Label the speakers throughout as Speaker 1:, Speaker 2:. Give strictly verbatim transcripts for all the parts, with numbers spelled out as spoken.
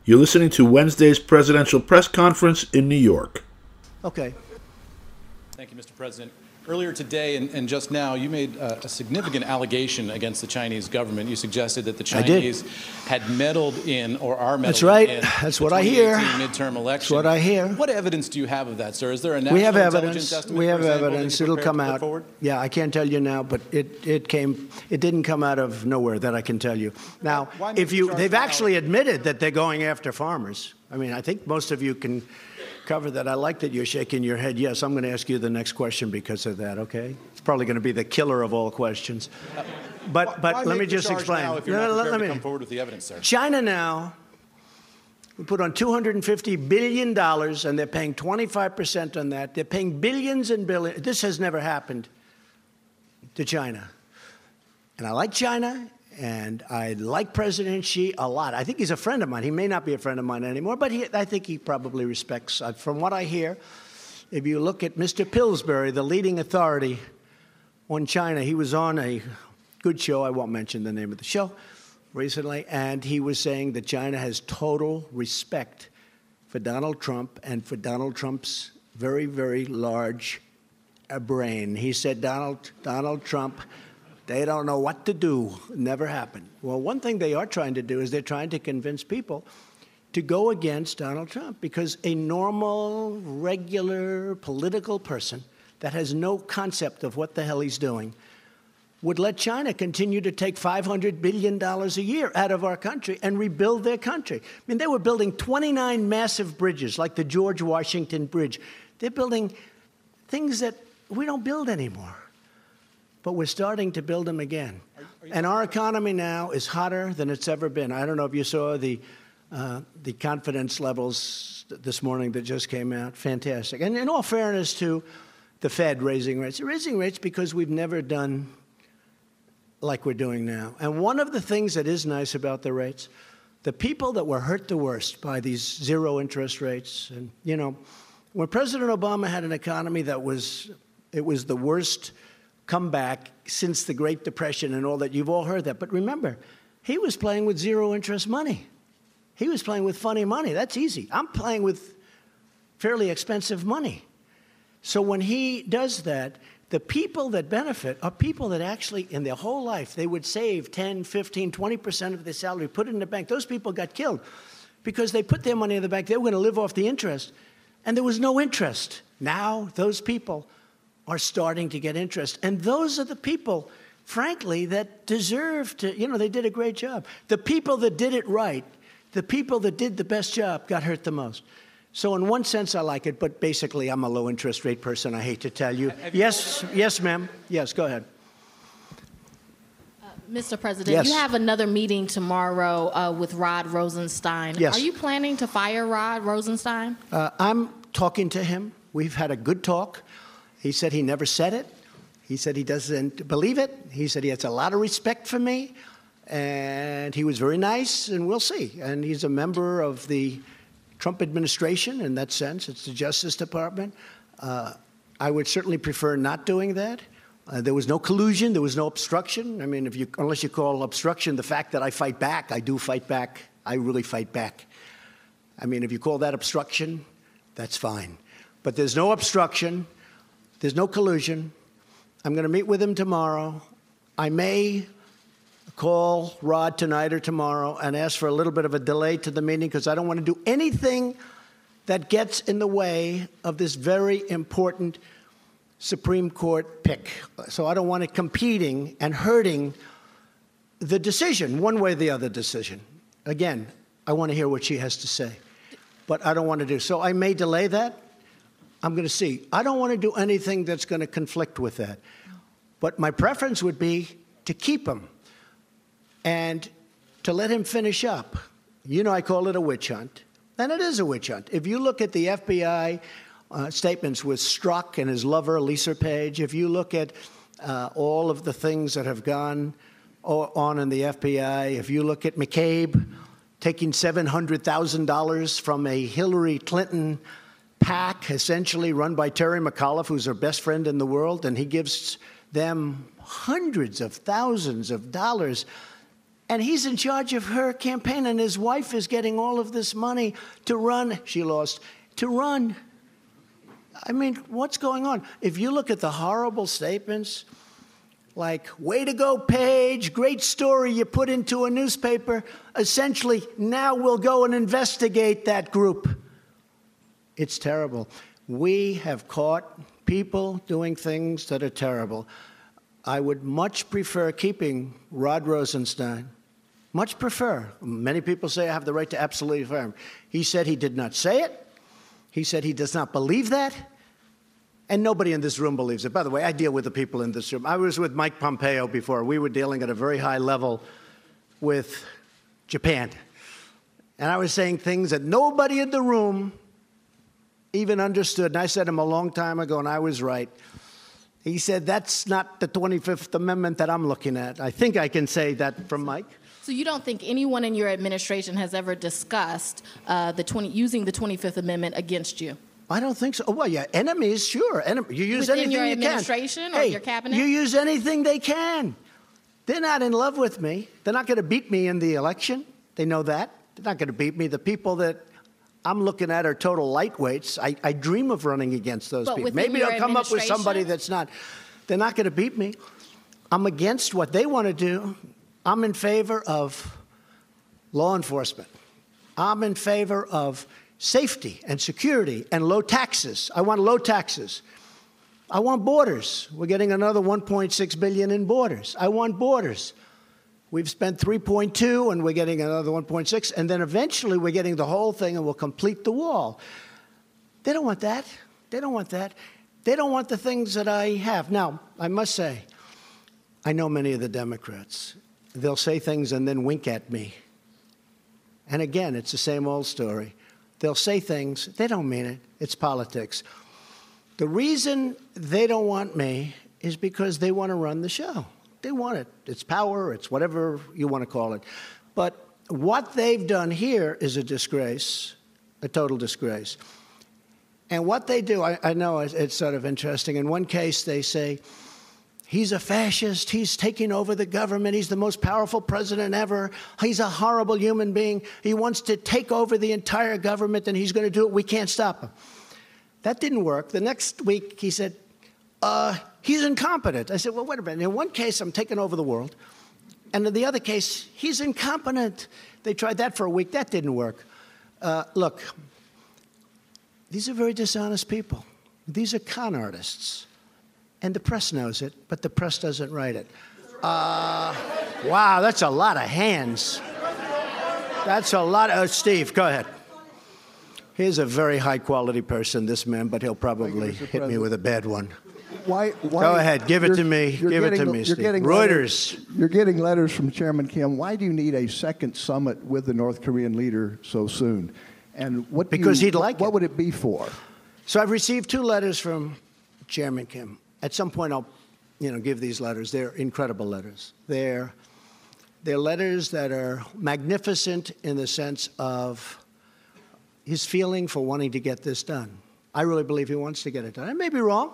Speaker 1: You're listening to Wednesday's presidential press conference in New York.
Speaker 2: Okay.
Speaker 3: Thank you, Mister President. Earlier today and, and just now, you made uh, a significant allegation against the Chinese government. You suggested that the Chinese had meddled in or are meddling
Speaker 2: That's right.
Speaker 3: in
Speaker 2: That's
Speaker 3: the
Speaker 2: what I hear.
Speaker 3: midterm election.
Speaker 2: That's what I hear.
Speaker 3: What evidence do you have of that, sir? Is there a national
Speaker 2: We have
Speaker 3: intelligence
Speaker 2: evidence.
Speaker 3: estimate,
Speaker 2: We have
Speaker 3: for example,
Speaker 2: evidence.
Speaker 3: that you're
Speaker 2: It'll come
Speaker 3: prepared to put
Speaker 2: out.
Speaker 3: forward?
Speaker 2: Yeah, I can't tell you now, but it, it came. It didn't come out of nowhere. That I can tell you. Now,
Speaker 3: Why make
Speaker 2: if
Speaker 3: the
Speaker 2: you,
Speaker 3: charge
Speaker 2: they've
Speaker 3: now?
Speaker 2: actually admitted that they're going after farmers. I mean, I think most of you can cover that. I like that you're shaking your head. Yes, I'm going to ask you the next question because of that. Okay, it's probably going to be the killer of all questions. But but
Speaker 3: Why
Speaker 2: let
Speaker 3: make
Speaker 2: me
Speaker 3: the
Speaker 2: just
Speaker 3: charge
Speaker 2: explain.
Speaker 3: now if you're
Speaker 2: No,
Speaker 3: not
Speaker 2: no,
Speaker 3: prepared
Speaker 2: let
Speaker 3: to
Speaker 2: me-
Speaker 3: come forward with the evidence, sir?
Speaker 2: China now, we put on two hundred fifty billion dollars, and they're paying twenty-five percent on that. They're paying billions and billions. This has never happened to China. And I like China, and I like President Xi a lot. I think he's a friend of mine. He may not be a friend of mine anymore, but he, I think he probably respects. Uh, from what I hear, if you look at Mister Pillsbury, the leading authority on China, he was on a good show. I won't mention the name of the show. Recently, and he was saying that China has total respect for Donald Trump and for Donald Trump's very, very large uh, brain. He said, Donald, Donald Trump, they don't know what to do. Never happened. Well, one thing they are trying to do is they're trying to convince people to go against Donald Trump because a normal, regular political person that has no concept of what the hell he's doing would let China continue to take five hundred billion dollars a year out of our country and rebuild their country. I mean, they were building twenty-nine massive bridges, like the George Washington Bridge. They're building things that we don't build anymore. But we're starting to build them again. Are, are and our economy now is hotter than it's ever been. I don't know if you saw the, uh, the confidence levels this morning that just came out. Fantastic. And in all fairness to the Fed raising rates, they're raising rates because we've never done like we're doing now. And one of the things that is nice about the rates, the people that were hurt the worst by these zero interest rates, and, you know, when President Obama had an economy that was, it was the worst comeback since the Great Depression and all that, you've all heard that. But remember, he was playing with zero interest money. He was playing with funny money. That's easy. I'm playing with fairly expensive money. So when he does that, the people that benefit are people that actually, in their whole life, they would save ten, fifteen, twenty percent of their salary, put it in the bank. Those people got killed because they put their money in the bank. They were going to live off the interest, and there was no interest. Now, those people are starting to get interest. And those are the people, frankly, that deserve to, you know, they did a great job. The people that did it right, the people that did the best job got hurt the most. So in one sense, I like it, but basically, I'm a low-interest rate person, I hate to tell you. Yes, yes, ma'am. Yes, go ahead.
Speaker 4: Uh, Mister President,
Speaker 2: Yes.
Speaker 4: you have another meeting tomorrow uh, with Rod Rosenstein.
Speaker 2: Yes.
Speaker 4: Are you planning to fire Rod Rosenstein?
Speaker 2: Uh, I'm talking to him. We've had a good talk. He said he never said it. He said he doesn't believe it. He said he has a lot of respect for me. And he was very nice, and we'll see. And he's a member of the Trump administration in that sense. It's the Justice Department. Uh, I would certainly prefer not doing that. Uh, there was no collusion. There was no obstruction. I mean, if you, unless you call obstruction the fact that I fight back, I do fight back. I really fight back. I mean, if you call that obstruction, that's fine. But there's no obstruction. There's no collusion. I'm going to meet with him tomorrow. I may call Rod tonight or tomorrow and ask for a little bit of a delay to the meeting because I don't want to do anything that gets in the way of this very important Supreme Court pick. So I don't want it competing and hurting the decision, one way or the other decision. Again, I want to hear what she has to say, but I don't want to do. So I may delay that. I'm going to see. I don't want to do anything that's going to conflict with that. But my preference would be to keep him and to let him finish up. You know, I call it a witch hunt, and it is a witch hunt. If you look at the F B I uh, statements with Strzok and his lover, Lisa Page, if you look at uh, all of the things that have gone on in the F B I, if you look at McCabe taking seven hundred thousand dollars from a Hillary Clinton PAC, essentially run by Terry McAuliffe, who's her best friend in the world, and he gives them hundreds of thousands of dollars. And he's in charge of her campaign, and his wife is getting all of this money to run. She lost. To run. I mean, what's going on? If you look at the horrible statements, like, way to go, Page, great story you put into a newspaper, essentially, now we'll go and investigate that group. It's terrible. We have caught people doing things that are terrible. I would much prefer keeping Rod Rosenstein. Much prefer. Many people say I have the right to absolutely fire him. He said he did not say it. He said he does not believe that. And nobody in this room believes it. By the way, I deal with the people in this room. I was with Mike Pompeo before. We were dealing at a very high level with Japan. And I was saying things that nobody in the room even understood. And I said him a long time ago, and I was right. He said, that's not the twenty-fifth Amendment that I'm looking at. I think I can say that from Mike.
Speaker 4: So you don't think anyone in your administration has ever discussed uh, the twenty, using the twenty-fifth Amendment against you?
Speaker 2: I don't think so. Oh, well, yeah, enemies, sure. Enem- you use
Speaker 4: Within
Speaker 2: anything
Speaker 4: your
Speaker 2: you
Speaker 4: administration
Speaker 2: can.
Speaker 4: or
Speaker 2: Hey,
Speaker 4: your cabinet?
Speaker 2: You use anything they can. They're not in love with me. They're not going to beat me in the election. They know that. They're not going to beat me. The people that I'm looking at are total lightweights. I, I dream of running against those
Speaker 4: But
Speaker 2: people.
Speaker 4: within
Speaker 2: Maybe
Speaker 4: your
Speaker 2: they'll come up with somebody
Speaker 4: administration?
Speaker 2: that's not. They're not going to beat me. I'm against what they want to do. I'm in favor of law enforcement. I'm in favor of safety and security and low taxes. I want low taxes. I want borders. We're getting another one point six billion dollars in borders. I want borders. We've spent three point two, and we're getting another one point six, and then eventually we're getting the whole thing, and we'll complete the wall. They don't want that. They don't want that. They don't want the things that I have. Now, I must say, I know many of the Democrats. They'll say things and then wink at me. And again, it's the same old story. They'll say things. They don't mean it. It's politics. The reason they don't want me is because they want to run the show. They want it. It's power. It's whatever you want to call it. But what they've done here is a disgrace, a total disgrace. And what they do, I, I know it's, it's sort of interesting. In one case, they say, he's a fascist. He's taking over the government. He's the most powerful president ever. He's a horrible human being. He wants to take over the entire government, and he's going to do it. We can't stop him. That didn't work. The next week, he said, uh, he's incompetent. I said, well, wait a minute. In one case, I'm taking over the world. And in the other case, he's incompetent. They tried that for a week. That didn't work. Uh, look, these are very dishonest people. These are con artists. And the press knows it, but the press doesn't write it. Uh, wow, that's a lot of hands. That's a lot of... Uh, Steve, go ahead. He's a very high-quality person, this man, but he'll probably
Speaker 5: you,
Speaker 2: hit me with a bad one.
Speaker 5: Why, why,
Speaker 2: go ahead, give it to me. Give
Speaker 5: getting,
Speaker 2: it to me,
Speaker 5: you're
Speaker 2: Steve.
Speaker 5: getting
Speaker 2: Reuters.
Speaker 5: Letters, you're getting letters from Chairman Kim. Why do you need a second summit with the North Korean leader so soon? And what do
Speaker 2: Because
Speaker 5: you,
Speaker 2: he'd like
Speaker 5: What
Speaker 2: it.
Speaker 5: would it be for?
Speaker 2: So I've received two letters from Chairman Kim. At some point, I'll, you know, give these letters. They're incredible letters. They're, they're letters that are magnificent in the sense of his feeling for wanting to get this done. I really believe he wants to get it done. I may be wrong.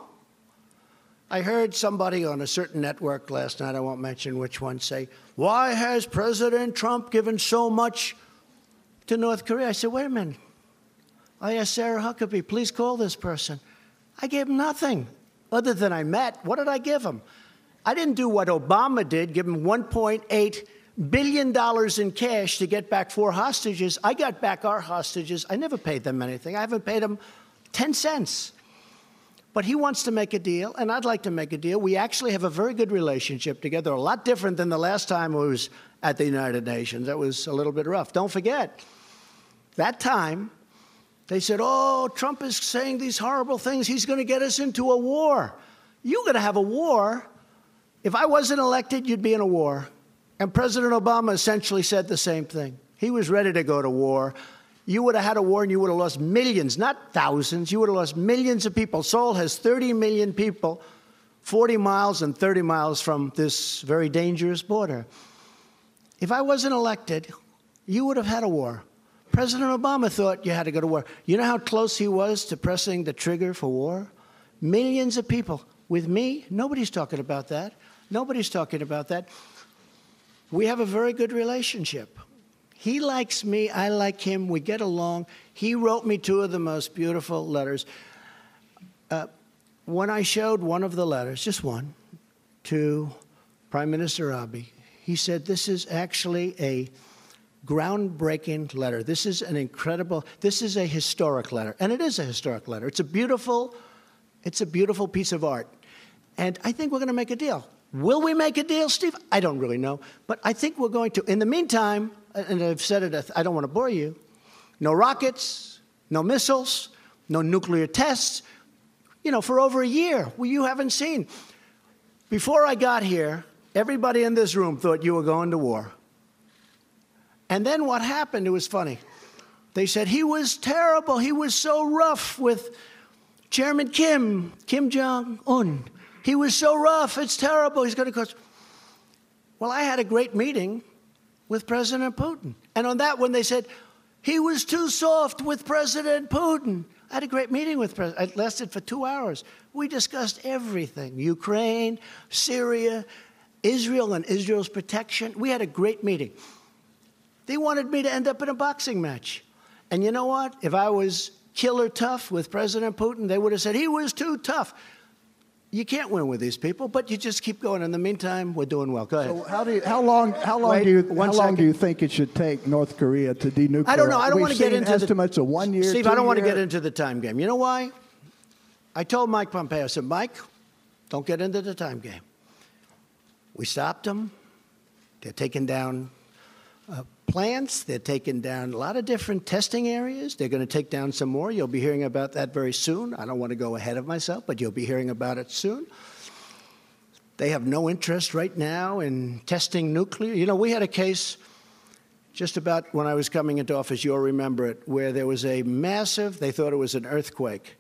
Speaker 2: I heard somebody on a certain network last night, I won't mention which one, say, why has President Trump given so much to North Korea? I said, wait a minute. I asked Sarah Huckabee, please call this person. I gave him nothing. Other than I met, what did I give him? I didn't do what Obama did, give him one point eight billion dollars in cash to get back four hostages. I got back our hostages. I never paid them anything. I haven't paid them ten cents. But he wants to make a deal, and I'd like to make a deal. We actually have a very good relationship together, a lot different than the last time I was at the United Nations. That was a little bit rough. Don't forget, that time, they said, oh, Trump is saying these horrible things. He's going to get us into a war. You're going to have a war. If I wasn't elected, you'd be in a war. And President Obama essentially said the same thing. He was ready to go to war. You would have had a war and you would have lost millions, not thousands. You would have lost millions of people. Seoul has thirty million people, forty miles and thirty miles from this very dangerous border. If I wasn't elected, you would have had a war. President Obama thought you had to go to war. You know how close he was to pressing the trigger for war? Millions of people. With me, nobody's talking about that. Nobody's talking about that. We have a very good relationship. He likes me, I like him, we get along. He wrote me two of the most beautiful letters. Uh, when I showed one of the letters, just one, to Prime Minister Abe, he said, this is actually a groundbreaking letter. This is an incredible, this is a historic letter. And it is a historic letter. It's a beautiful, it's a beautiful piece of art. And I think we're going to make a deal. Will we make a deal, Steve? I don't really know. But I think we're going to. In the meantime, and I've said it, I don't want to bore you, no rockets, no missiles, no nuclear tests, you know, for over a year. Well, you haven't seen. Before I got here, everybody in this room thought you were going to war. And then what happened, it was funny. They said he was terrible. He was so rough with Chairman Kim, Kim Jong-un. He was so rough. It's terrible. He's going to cause. Well, I had a great meeting with President Putin. And on that one, they said, he was too soft with President Putin. I had a great meeting with President. It lasted for two hours. We discussed everything, Ukraine, Syria, Israel and Israel's protection. We had a great meeting. They wanted me to end up in a boxing match. And you know what? If I was killer tough with President Putin, they would have said, he was too tough. You can't win with these people, but you just keep going. In the meantime, we're doing well. Go ahead.
Speaker 5: So how do you, how long how long
Speaker 2: Wait,
Speaker 5: do you
Speaker 2: one
Speaker 5: how long
Speaker 2: second.
Speaker 5: do you think it should take North Korea to denuclearize?
Speaker 2: I don't know. I don't
Speaker 5: We've
Speaker 2: want to get
Speaker 5: seen
Speaker 2: into
Speaker 5: estimates
Speaker 2: the,
Speaker 5: of one year.
Speaker 2: Steve,
Speaker 5: two
Speaker 2: I don't want to
Speaker 5: year.
Speaker 2: get into the time game. You know why? I told Mike Pompeo, I said, Mike, don't get into the time game. We stopped them. They're taking down uh, plants. They're taking down a lot of different testing areas. They're going to take down some more. You'll be hearing about that very soon. I don't want to go ahead of myself, but you'll be hearing about it soon. They have no interest right now in testing nuclear. You know, we had a case just about when I was coming into office, you'll remember it, where there was a massive, they thought it was an earthquake.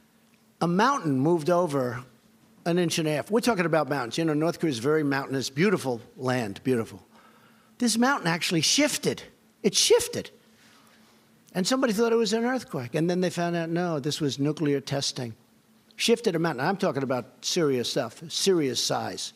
Speaker 2: A mountain moved over an inch and a half. We're talking about mountains. You know, North Korea is very mountainous, beautiful land, beautiful. This mountain actually shifted. It shifted. And somebody thought it was an earthquake. And then they found out, no, this was nuclear testing. Shifted a mountain. I'm talking about serious stuff, serious size.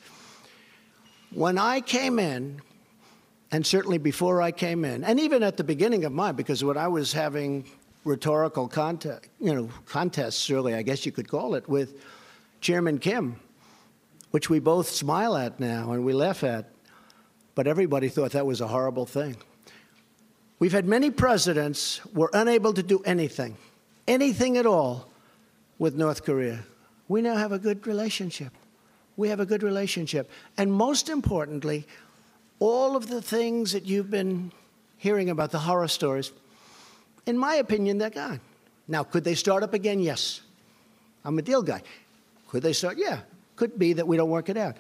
Speaker 2: When I came in, and certainly before I came in, and even at the beginning of mine, because when I was having rhetorical contest, you know, contests, really, I guess you could call it, with Chairman Kim, which we both smile at now and we laugh at, but everybody thought that was a horrible thing. We've had many presidents who were unable to do anything, anything at all, with North Korea. We now have a good relationship. We have a good relationship. And most importantly, all of the things that you've been hearing about, the horror stories, in my opinion, they're gone. Now, could they start up again? Yes. I'm a deal guy. Could they start? Yeah. Could be that we don't work it out.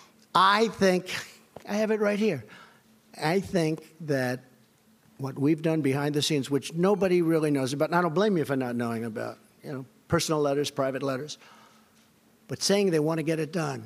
Speaker 2: I think, I have it right here. I think that what we've done behind the scenes, which nobody really knows about, and I don't blame you for not knowing about, you know, personal letters, private letters, but saying they want to get it done.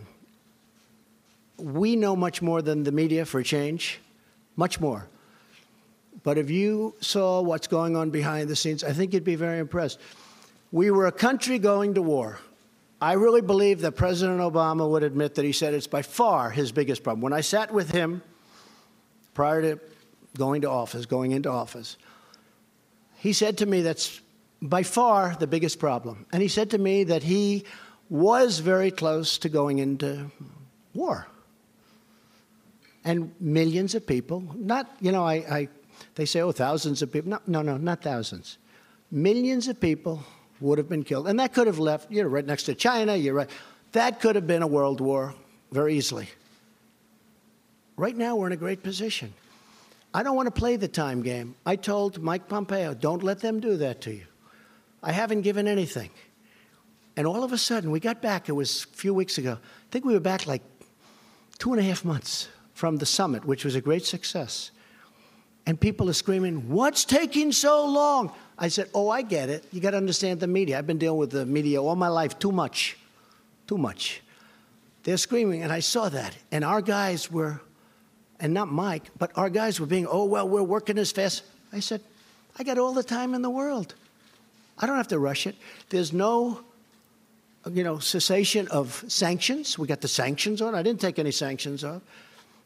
Speaker 2: We know much more than the media for a change, much more. But if you saw what's going on behind the scenes, I think you'd be very impressed. We were a country going to war. I really believe that President Obama would admit that he said it's by far his biggest problem. When I sat with him prior to going to office, going into office, he said to me that's by far the biggest problem. And he said to me that he was very close to going into war. And millions of people, not, you know, I, I they say, oh, thousands of people. No, no, no, not thousands. Millions of people would have been killed. And that could have left, you're right next to China, you're right. That could have been a world war very easily. Right now, we're in a great position. I don't want to play the time game. I told Mike Pompeo, don't let them do that to you. I haven't given anything. And all of a sudden, we got back, it was a few weeks ago. I think we were back like two and a half months from the summit, which was a great success. And people are screaming, what's taking so long? I said, oh, I get it. You got to understand the media. I've been dealing with the media all my life, too much, too much. They're screaming, and I saw that. And our guys were, and not Mike, but our guys were being, oh, well, we're working as fast. I said, I got all the time in the world. I don't have to rush it. There's no, you know, cessation of sanctions. We got the sanctions on. I didn't take any sanctions off.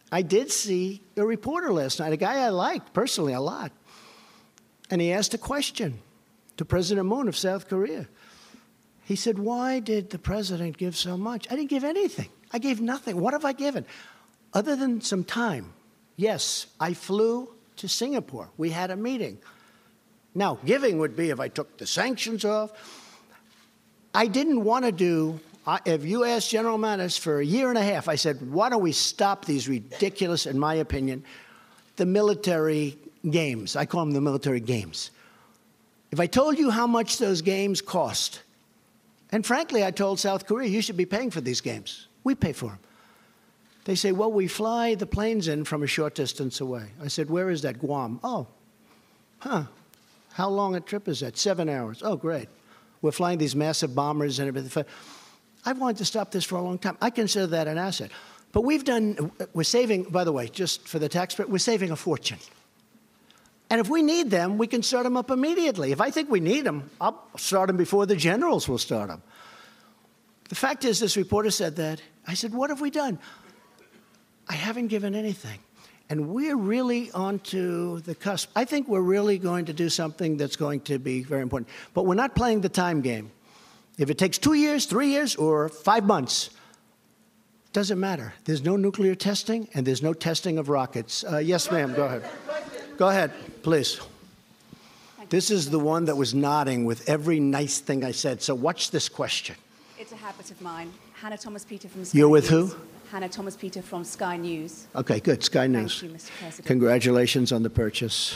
Speaker 2: I did see a reporter last night, a guy I liked personally a lot. And he asked a question to President Moon of South Korea. He said, why did the president give so much? I didn't give anything. I gave nothing. What have I given? Other than some time. Yes, I flew to Singapore. We had a meeting. Now, giving would be if I took the sanctions off. I didn't want to do, if you asked General Mattis for a year and a half, I said, why don't we stop these ridiculous, in my opinion, the military games. I call them the military games. If I told you how much those games cost, and frankly, I told South Korea, you should be paying for these games. We pay for them. They say, well, we fly the planes in from a short distance away. I said, where is that? Guam. Oh, huh. How long a trip is that? Seven hours. Oh, great. We're flying these massive bombers and everything. I've wanted to stop this for a long time. I consider that an asset. But we've done, we're saving, by the way, just for the taxpayer, we're saving a fortune. And if we need them, we can start them up immediately. If I think we need them, I'll start them before the generals will start them. The fact is, this reporter said that. I said, what have we done? I haven't given anything. And we're really onto the cusp. I think we're really going to do something that's going to be very important. But we're not playing the time game. If it takes two years, three years, or five months, doesn't matter. There's no nuclear testing, and there's no testing of rockets. Uh, yes, ma'am, go ahead. Go ahead, please. This is the one that was nodding with every nice thing I said. So watch this question.
Speaker 6: It's a habit of mine. Hannah Thomas-Peter from Sky
Speaker 2: You're with
Speaker 6: News.
Speaker 2: who?
Speaker 6: Hannah Thomas-Peter from Sky News.
Speaker 2: Okay, good. Sky News.
Speaker 6: Thank you, Mister President.
Speaker 2: Congratulations on the purchase.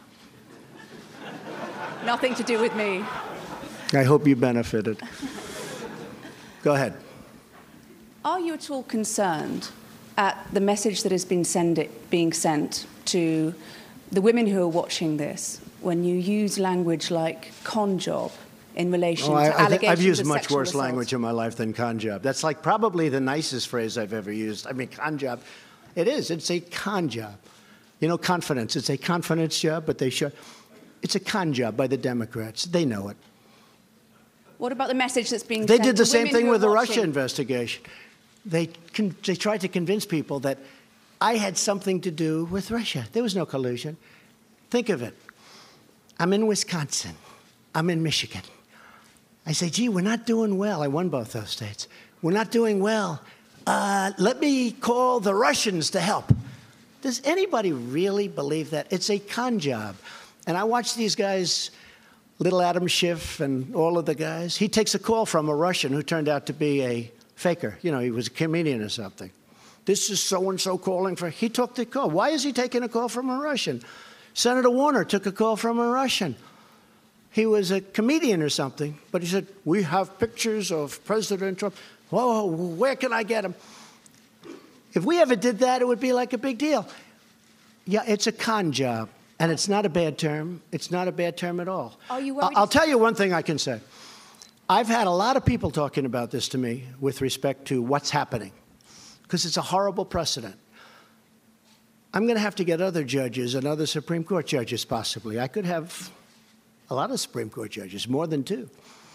Speaker 6: Nothing to do with me.
Speaker 2: I hope you benefited. Go ahead.
Speaker 6: Are you at all concerned at the message that has been send it, being sent to the women who are watching this when you use language like con job in relation
Speaker 2: oh,
Speaker 6: to
Speaker 2: I, I
Speaker 6: allegations
Speaker 2: I've used
Speaker 6: of
Speaker 2: much
Speaker 6: sexual
Speaker 2: worse
Speaker 6: assault?
Speaker 2: language in my life than con job. That's like probably the nicest phrase I've ever used. I mean, con job. It is. It's a con job. You know, confidence. It's a confidence job, but they show. It's a con job by the Democrats. They know it.
Speaker 6: What about the message that's being
Speaker 2: They
Speaker 6: sent
Speaker 2: did the
Speaker 6: to
Speaker 2: same
Speaker 6: women
Speaker 2: thing
Speaker 6: who
Speaker 2: with
Speaker 6: are
Speaker 2: the
Speaker 6: watching?
Speaker 2: Russia investigation. They, con they tried to convince people that I had something to do with Russia. There was no collusion. Think of it. I'm in Wisconsin. I'm in Michigan. I say, gee, we're not doing well. I won both those states. We're not doing well. Uh, let me call the Russians to help. Does anybody really believe that? It's a con job. And I watch these guys, little Adam Schiff and all of the guys. He takes a call from a Russian who turned out to be a faker. You know, he was a comedian or something. This is so-and-so calling for... He took the call. Why is he taking a call from a Russian? Senator Warner took a call from a Russian. He was a comedian or something, but he said, we have pictures of President Trump. Whoa, where can I get them? If we ever did that, it would be like a big deal. Yeah, it's a con job, and it's not a bad term. It's not a bad term at all.
Speaker 6: Are you worried?
Speaker 2: I'll tell you one thing I can say. I've had a lot of people talking about this to me with respect to what's happening, because it's a horrible precedent. I'm going to have to get other judges and other Supreme Court judges, possibly. I could have a lot of Supreme Court judges, more than two.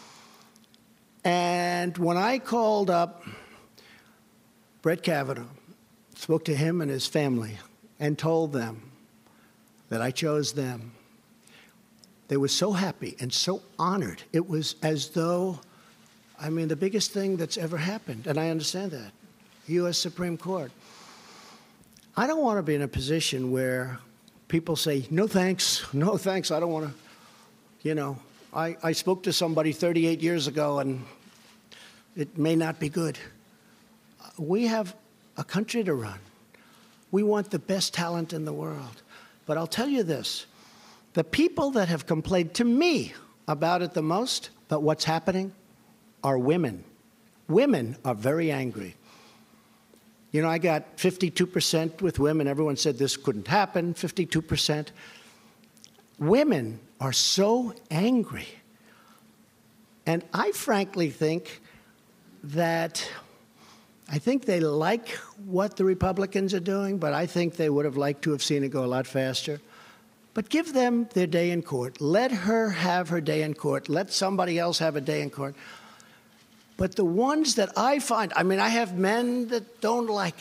Speaker 2: And when I called up Brett Kavanaugh, spoke to him and his family, and told them that I chose them, they were so happy and so honored. It was as though, I mean, the biggest thing that's ever happened, and I understand that, U S Supreme Court. I don't want to be in a position where people say, no thanks, no thanks, I don't want to, you know, I, I spoke to somebody thirty-eight years ago and it may not be good. We have a country to run. We want the best talent in the world. But I'll tell you this, the people that have complained to me about it the most, about what's happening, are women. Women are very angry. You know, I got fifty-two percent with women. Everyone said this couldn't happen, fifty-two percent. Women are so angry. And I frankly think that, I think they like what the Republicans are doing, but I think they would have liked to have seen it go a lot faster. But give them their day in court. Let her have her day in court. Let somebody else have a day in court. But the ones that I find, I mean, I have men that don't like it,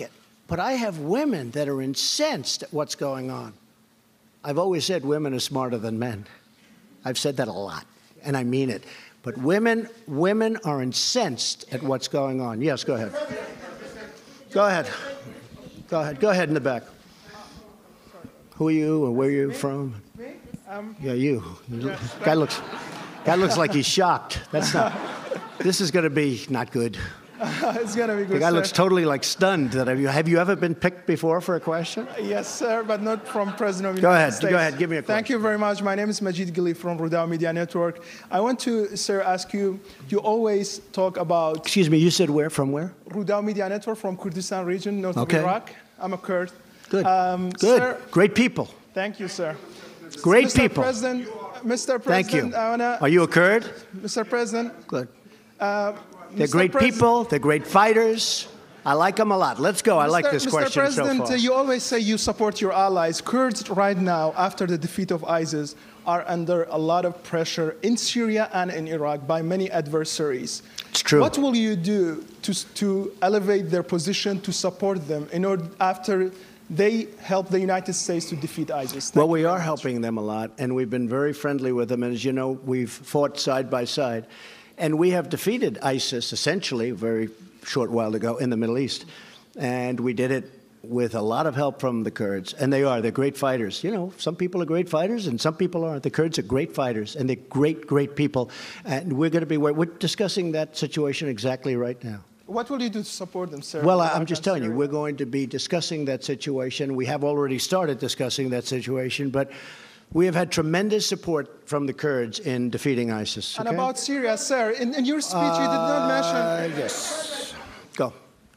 Speaker 2: But I have women that are incensed at what's going on. I've always said women are smarter than men. I've said that a lot, and I mean it. But women, women are incensed at what's going on. Yes, go ahead. Go ahead. Go ahead. Go ahead in the back. Who are you, and where are you from?
Speaker 7: Me? Um,
Speaker 2: yeah, you. you guy looks, guy looks like he's shocked. That's not. This is going to be not good.
Speaker 7: It's going to be good,
Speaker 2: The guy
Speaker 7: sir.
Speaker 2: looks totally like stunned. That have you have you ever been picked before for a question?
Speaker 7: Yes, sir, but not from President of the
Speaker 2: Go
Speaker 7: United
Speaker 2: ahead.
Speaker 7: States.
Speaker 2: Go ahead. Give me a question.
Speaker 7: Thank you very much. My name is Majid Ghili from Rudao Media Network. I want to, sir, ask you, you always talk about...
Speaker 2: Excuse me, you said where? From where?
Speaker 7: Rudao Media Network from Kurdistan region, north
Speaker 2: Okay.
Speaker 7: of Iraq. I'm a Kurd.
Speaker 2: Good.
Speaker 7: Um,
Speaker 2: Good.
Speaker 7: Sir,
Speaker 2: Great people.
Speaker 7: thank you, sir.
Speaker 2: Great
Speaker 7: Mister
Speaker 2: people.
Speaker 7: President, Mister
Speaker 2: Thank
Speaker 7: President,
Speaker 2: you.
Speaker 7: I wanna,
Speaker 2: Are you a Kurd?
Speaker 7: Mister President,
Speaker 2: Good.
Speaker 7: uh,
Speaker 2: They're
Speaker 7: Mister
Speaker 2: great
Speaker 7: President-
Speaker 2: people. They're great fighters. I like them a lot. Let's go. I like
Speaker 7: Mister
Speaker 2: this
Speaker 7: Mister
Speaker 2: question
Speaker 7: President,
Speaker 2: so far.
Speaker 7: uh, you always say you support your allies. Kurds right now, after the defeat of ISIS, are under a lot of pressure in Syria and in Iraq by many adversaries.
Speaker 2: It's true.
Speaker 7: What will you do to, to elevate their position, to support them, in order after they help the United States to defeat ISIS? Thank
Speaker 2: Well,
Speaker 7: you
Speaker 2: we
Speaker 7: very
Speaker 2: are
Speaker 7: much.
Speaker 2: helping them a lot, and we've been very friendly with them. And as you know, we've fought side by side. And we have defeated ISIS, essentially, a very short while ago in the Middle East. And we did it with a lot of help from the Kurds. And they are. They're great fighters. You know, some people are great fighters, and some people aren't. The Kurds are great fighters, and they're great, great people. And we're going to be we're discussing that situation exactly right now.
Speaker 7: What will you do to support them, sir?
Speaker 2: Well,
Speaker 7: in
Speaker 2: I'm
Speaker 7: Iraq
Speaker 2: just
Speaker 7: and
Speaker 2: telling you,
Speaker 7: Syria?
Speaker 2: we're going to be discussing that situation. We have already started discussing that situation, but we have had tremendous support from the Kurds in defeating ISIS.
Speaker 7: And
Speaker 2: okay?
Speaker 7: about Syria, sir, in, in your speech you did not mention...
Speaker 2: Uh, yes. Go.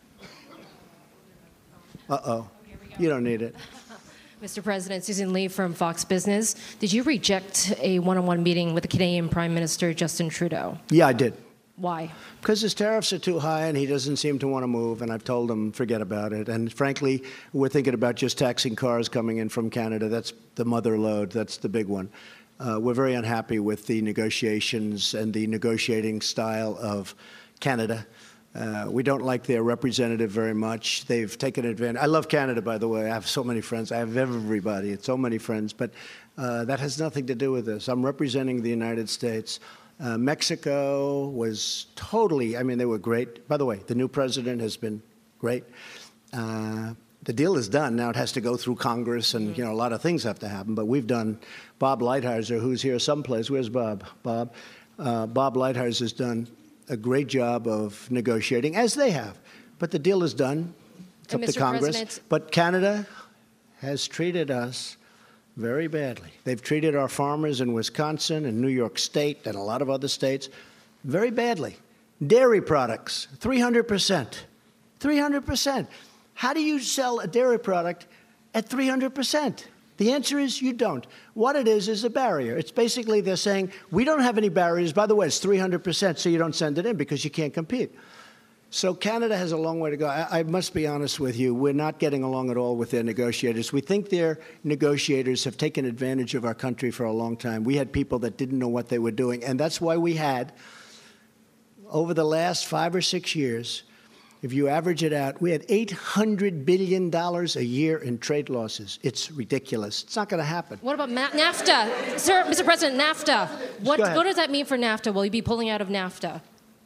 Speaker 2: Uh-oh. You don't need it.
Speaker 8: Mister President, Susan Lee from Fox Business. Did you reject a one-on-one meeting with the Canadian Prime Minister Justin Trudeau?
Speaker 2: Yeah, I did.
Speaker 8: Why?
Speaker 2: Because his tariffs are too high and he doesn't seem to want to move, and I've told him forget about it. And frankly, we're thinking about just taxing cars coming in from Canada. That's the mother lode. That's the big one. Uh, we're very unhappy with the negotiations and the negotiating style of Canada. Uh, we don't like their representative very much. They've taken advantage. I love Canada, by the way. I have so many friends. I have everybody. It's so many friends. But uh, that has nothing to do with this. I'm representing the United States. Uh, Mexico was totally, I mean, they were great. By the way, the new president has been great. Uh, the deal is done. Now it has to go through Congress, and, you know, a lot of things have to happen. But we've done, Bob Lighthizer, who's here someplace. Where's Bob? Bob? Uh, Bob Lighthizer has done a great job of negotiating, as they have. But the deal is done. It's
Speaker 8: And
Speaker 2: up to
Speaker 8: Mister
Speaker 2: Congress.
Speaker 8: President-
Speaker 2: But Canada has treated us very badly. They've treated our farmers in Wisconsin and New York State and a lot of other states very badly. Dairy products, three hundred percent. three hundred percent. How do you sell a dairy product at three hundred percent? The answer is you don't. What it is is a barrier. It's basically they're saying, we don't have any barriers. By the way, it's three hundred percent, so you don't send it in because you can't compete. So Canada has a long way to go. I, I must be honest with you. We're not getting along at all with their negotiators. We think their negotiators have taken advantage of our country for a long time. We had people that didn't know what they were doing, and that's why we had, over the last five or six years, if you average it out, we had eight hundred billion dollars a year in trade losses. It's ridiculous. It's not going to happen.
Speaker 8: What about Ma- NAFTA? Sir, Mister President, NAFTA. What,
Speaker 2: Go ahead.
Speaker 8: what does that mean for NAFTA? Will you be pulling out of NAFTA?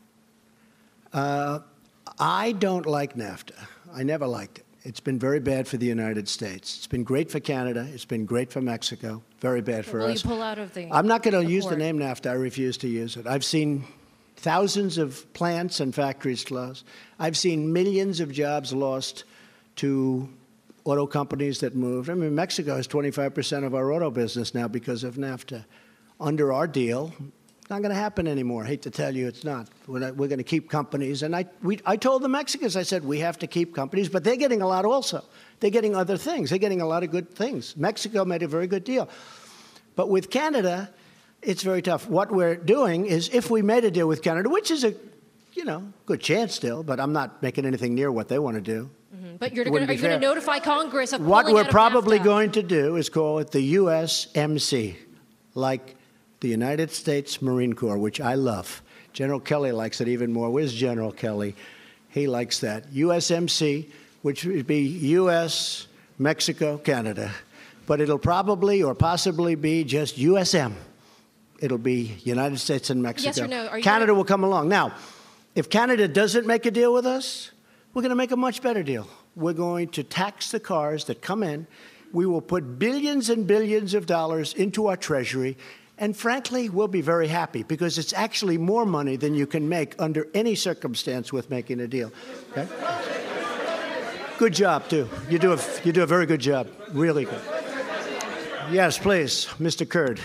Speaker 2: Uh, I don't like NAFTA. I never liked it. It's been very bad for the United States. It's been great for Canada. It's been great for Mexico. Very bad for
Speaker 8: Will
Speaker 2: us.
Speaker 8: you pull out of the
Speaker 2: I'm not going to use the
Speaker 8: accord?
Speaker 2: name NAFTA. I refuse to use it. I've seen thousands of plants and factories close. I've seen millions of jobs lost to auto companies that moved. I mean, Mexico has twenty-five percent of our auto business now because of NAFTA. Under our deal, it's not going to happen anymore. I hate to tell you, it's not. We're, not, we're going to keep companies. And I, we, I told the Mexicans, I said, we have to keep companies, but they're getting a lot also. They're getting other things. They're getting a lot of good things. Mexico made a very good deal. But with Canada, it's very tough. What we're doing is, if we made a deal with Canada, which is a, you know, good chance still, but I'm not making anything near what they want to do.
Speaker 8: Mm-hmm. But you're
Speaker 2: Wouldn't
Speaker 8: gonna, are
Speaker 2: be
Speaker 8: you going to
Speaker 2: fair.
Speaker 8: notify Congress of
Speaker 2: What
Speaker 8: pulling
Speaker 2: we're
Speaker 8: out of
Speaker 2: probably
Speaker 8: NAFTA?
Speaker 2: going to do is call it the U S M C, like the United States Marine Corps, which I love. General Kelly likes it even more. Where's General Kelly? He likes that. U S M C, which would be U S, Mexico, Canada. But it'll probably or possibly be just U S M. It'll be United States and Mexico.
Speaker 8: Yes or no? Are you
Speaker 2: Canada
Speaker 8: gonna...
Speaker 2: will come along. Now, if Canada doesn't make a deal with us, we're going to make a much better deal. We're going to tax the cars that come in. We will put billions and billions of dollars into our treasury. And frankly, we'll be very happy because it's actually more money than you can make under any circumstance with making a deal. Okay? Good job, too. You do a, you do a very good job. Really good. Yes, please, Mister Kurd.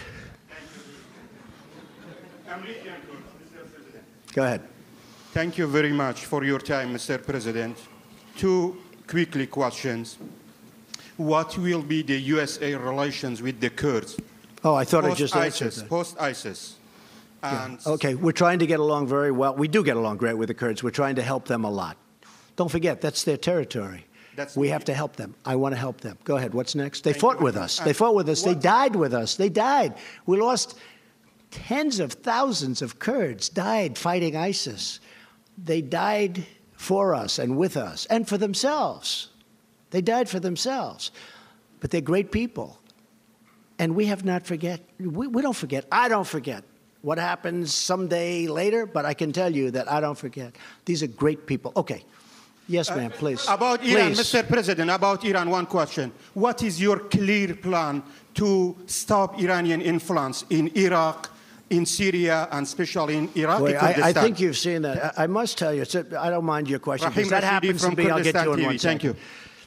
Speaker 2: Go ahead.
Speaker 9: Thank you very much for your time, Mister President. Two quickly questions. What will be the U S A relations with the Kurds?
Speaker 2: Oh, I thought I just answered that.
Speaker 9: Post-ISIS.
Speaker 2: Yeah. Okay, we're trying to get along very well. We do get along great with the Kurds. We're trying to help them a lot. Don't forget, that's their territory.
Speaker 9: That's
Speaker 2: we
Speaker 9: me.
Speaker 2: have to help them. I want to help them. Go ahead. What's next? They
Speaker 9: Thank
Speaker 2: fought
Speaker 9: you.
Speaker 2: with us.
Speaker 9: And
Speaker 2: They fought with us. They
Speaker 9: what-
Speaker 2: died with us. They died. We lost tens of thousands of Kurds died fighting ISIS. They died for us and with us and for themselves. They died for themselves. But they're great people. And we have not forget. We, we don't forget. I don't forget what happens someday later, but I can tell you that I don't forget. These are great people. Okay. Yes, ma'am, please.
Speaker 9: About
Speaker 2: please.
Speaker 9: Iran, Mister President, about Iran, one question. What is your clear plan to stop Iranian influence in Iraq, in Syria, and especially in Iraq?
Speaker 2: Boy, I, I think you've seen that. I, I must tell you, it's a, I don't mind your question,
Speaker 9: Rahim
Speaker 2: because that
Speaker 9: Rashidi
Speaker 2: happens to
Speaker 9: from
Speaker 2: be, I'll get to
Speaker 9: Kurdistan
Speaker 2: in
Speaker 9: T V.
Speaker 2: one
Speaker 9: Thank
Speaker 2: second.
Speaker 9: you.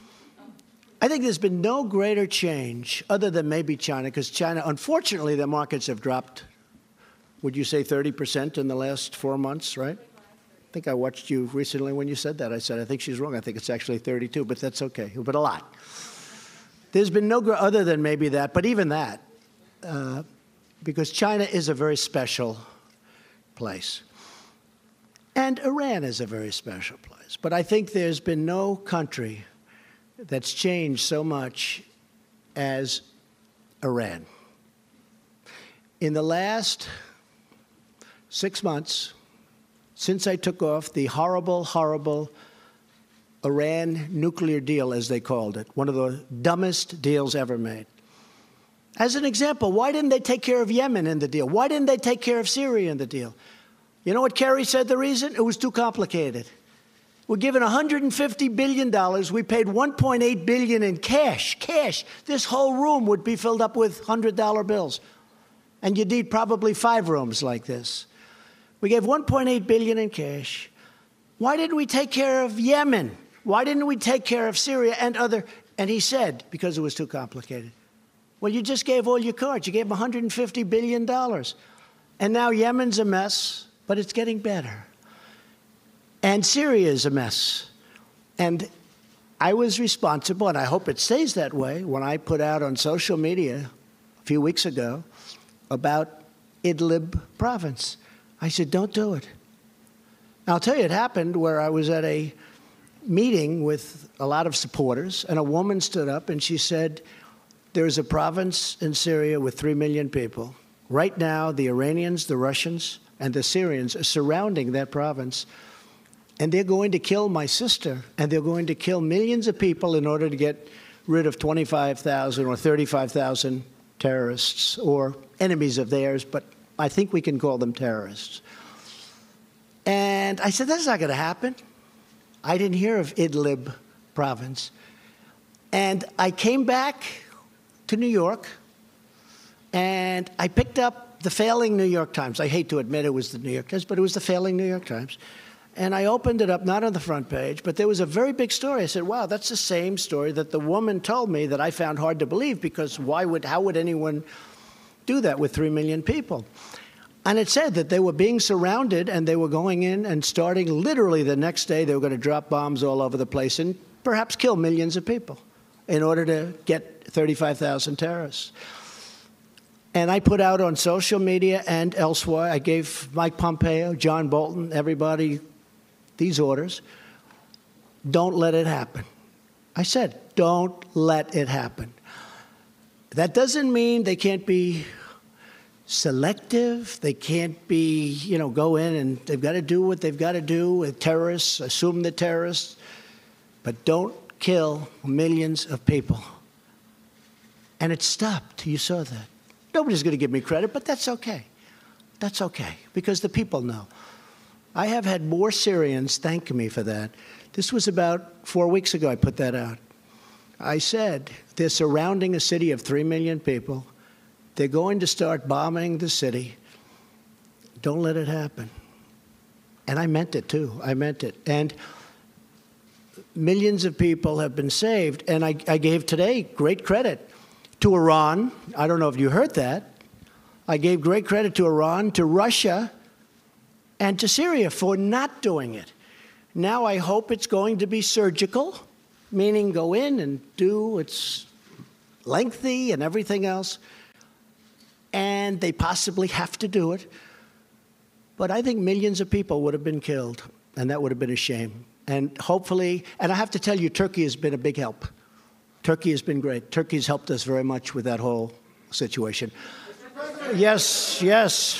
Speaker 2: I think there's been no greater change, other than maybe China, because China, unfortunately, their markets have dropped, would you say thirty percent in the last four months, right? I think I watched you recently when you said that. I said, I think she's wrong. I think it's actually thirty-two, but that's okay, but a lot. There's been no, other than maybe that, but even that, uh, because China is a very special place. And Iran is a very special place. But I think there's been no country that's changed so much as Iran. In the last six months, since I took off the horrible, horrible Iran nuclear deal, as they called it, one of the dumbest deals ever made. As an example, why didn't they take care of Yemen in the deal? Why didn't they take care of Syria in the deal? You know what Kerry said the reason? It was too complicated. We're given one hundred fifty billion dollars. We paid one point eight billion dollars in cash. Cash. This whole room would be filled up with one hundred dollar bills. And you'd need probably five rooms like this. We gave one point eight billion dollars in cash. Why didn't we take care of Yemen? Why didn't we take care of Syria and other? And he said, because it was too complicated. Well, you just gave all your cards. You gave them one hundred fifty billion dollars. And now Yemen's a mess, but it's getting better. And Syria is a mess. And I was responsible, and I hope it stays that way, when I put out on social media a few weeks ago about Idlib province. I said, don't do it. I'll tell you, it happened where I was at a meeting with a lot of supporters, and a woman stood up and she said, there's a province in Syria with three million people. Right now, the Iranians, the Russians, and the Syrians are surrounding that province. And they're going to kill my sister, and they're going to kill millions of people in order to get rid of twenty-five thousand or thirty-five thousand terrorists or enemies of theirs, but I think we can call them terrorists. And I said, that's not going to happen. I didn't hear of Idlib province. And I came back to New York, and I picked up the failing New York Times. I hate to admit it was the New York Times, but it was the failing New York Times. And I opened it up, not on the front page, but there was a very big story. I said, wow, that's the same story that the woman told me that I found hard to believe, because why would, how would anyone do that with three million people? And it said that they were being surrounded, and they were going in and starting literally the next day, they were going to drop bombs all over the place and perhaps kill millions of people in order to get thirty-five thousand terrorists. And I put out on social media and elsewhere, I gave Mike Pompeo, John Bolton, everybody these orders. Don't let it happen. I said, don't let it happen. That doesn't mean they can't be selective. They can't be, you know, go in and they've got to do what they've got to do with terrorists, assume the terrorists. but don't kill millions of people. And it stopped. You saw that. Nobody's going to give me credit, but that's okay. That's okay, because the people know. I have had more Syrians thank me for that. This was about four weeks ago I put that out. I said, they're surrounding a city of three million people. They're going to start bombing the city. Don't let it happen. And I meant it, too. I meant it. And millions of people have been saved. And I, I gave today great credit to Iran. I don't know if you heard that. I gave great credit to Iran, to Russia, and to Syria for not doing it. Now I hope it's going to be surgical, meaning go in and do it's lengthy and everything else. And they possibly have to do it. But I think millions of people would have been killed, and that would have been a shame. And hopefully, and I have to tell you, Turkey has been a big help. Turkey has been great. Turkey has helped us very much with that whole situation. Yes, yes.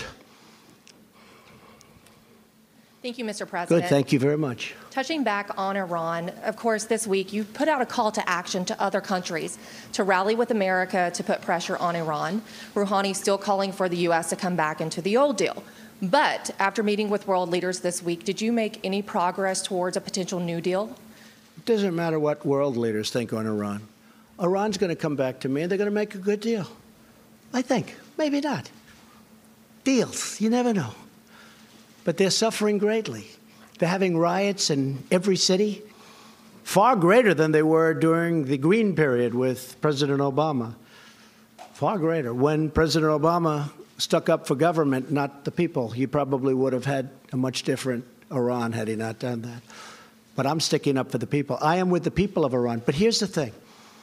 Speaker 10: Thank you, Mister President.
Speaker 2: Good, thank you very much.
Speaker 10: Touching back on Iran, of course, this week you put out a call to action to other countries to rally with America to put pressure on Iran. Rouhani still calling for the U S to come back into the old deal. But after meeting with world leaders this week, did you make any progress towards a potential new deal?
Speaker 2: It doesn't matter what world leaders think on Iran. Iran's going to come back to me, and they're going to make a good deal. I think. Maybe not. Deals. You never know. But they're suffering greatly. They're having riots in every city, far greater than they were during the Green period with President Obama. Far greater. When President Obama stuck up for government, not the people, he probably would have had a much different Iran had he not done that. But I'm sticking up for the people. I am with the people of Iran. But here's the thing.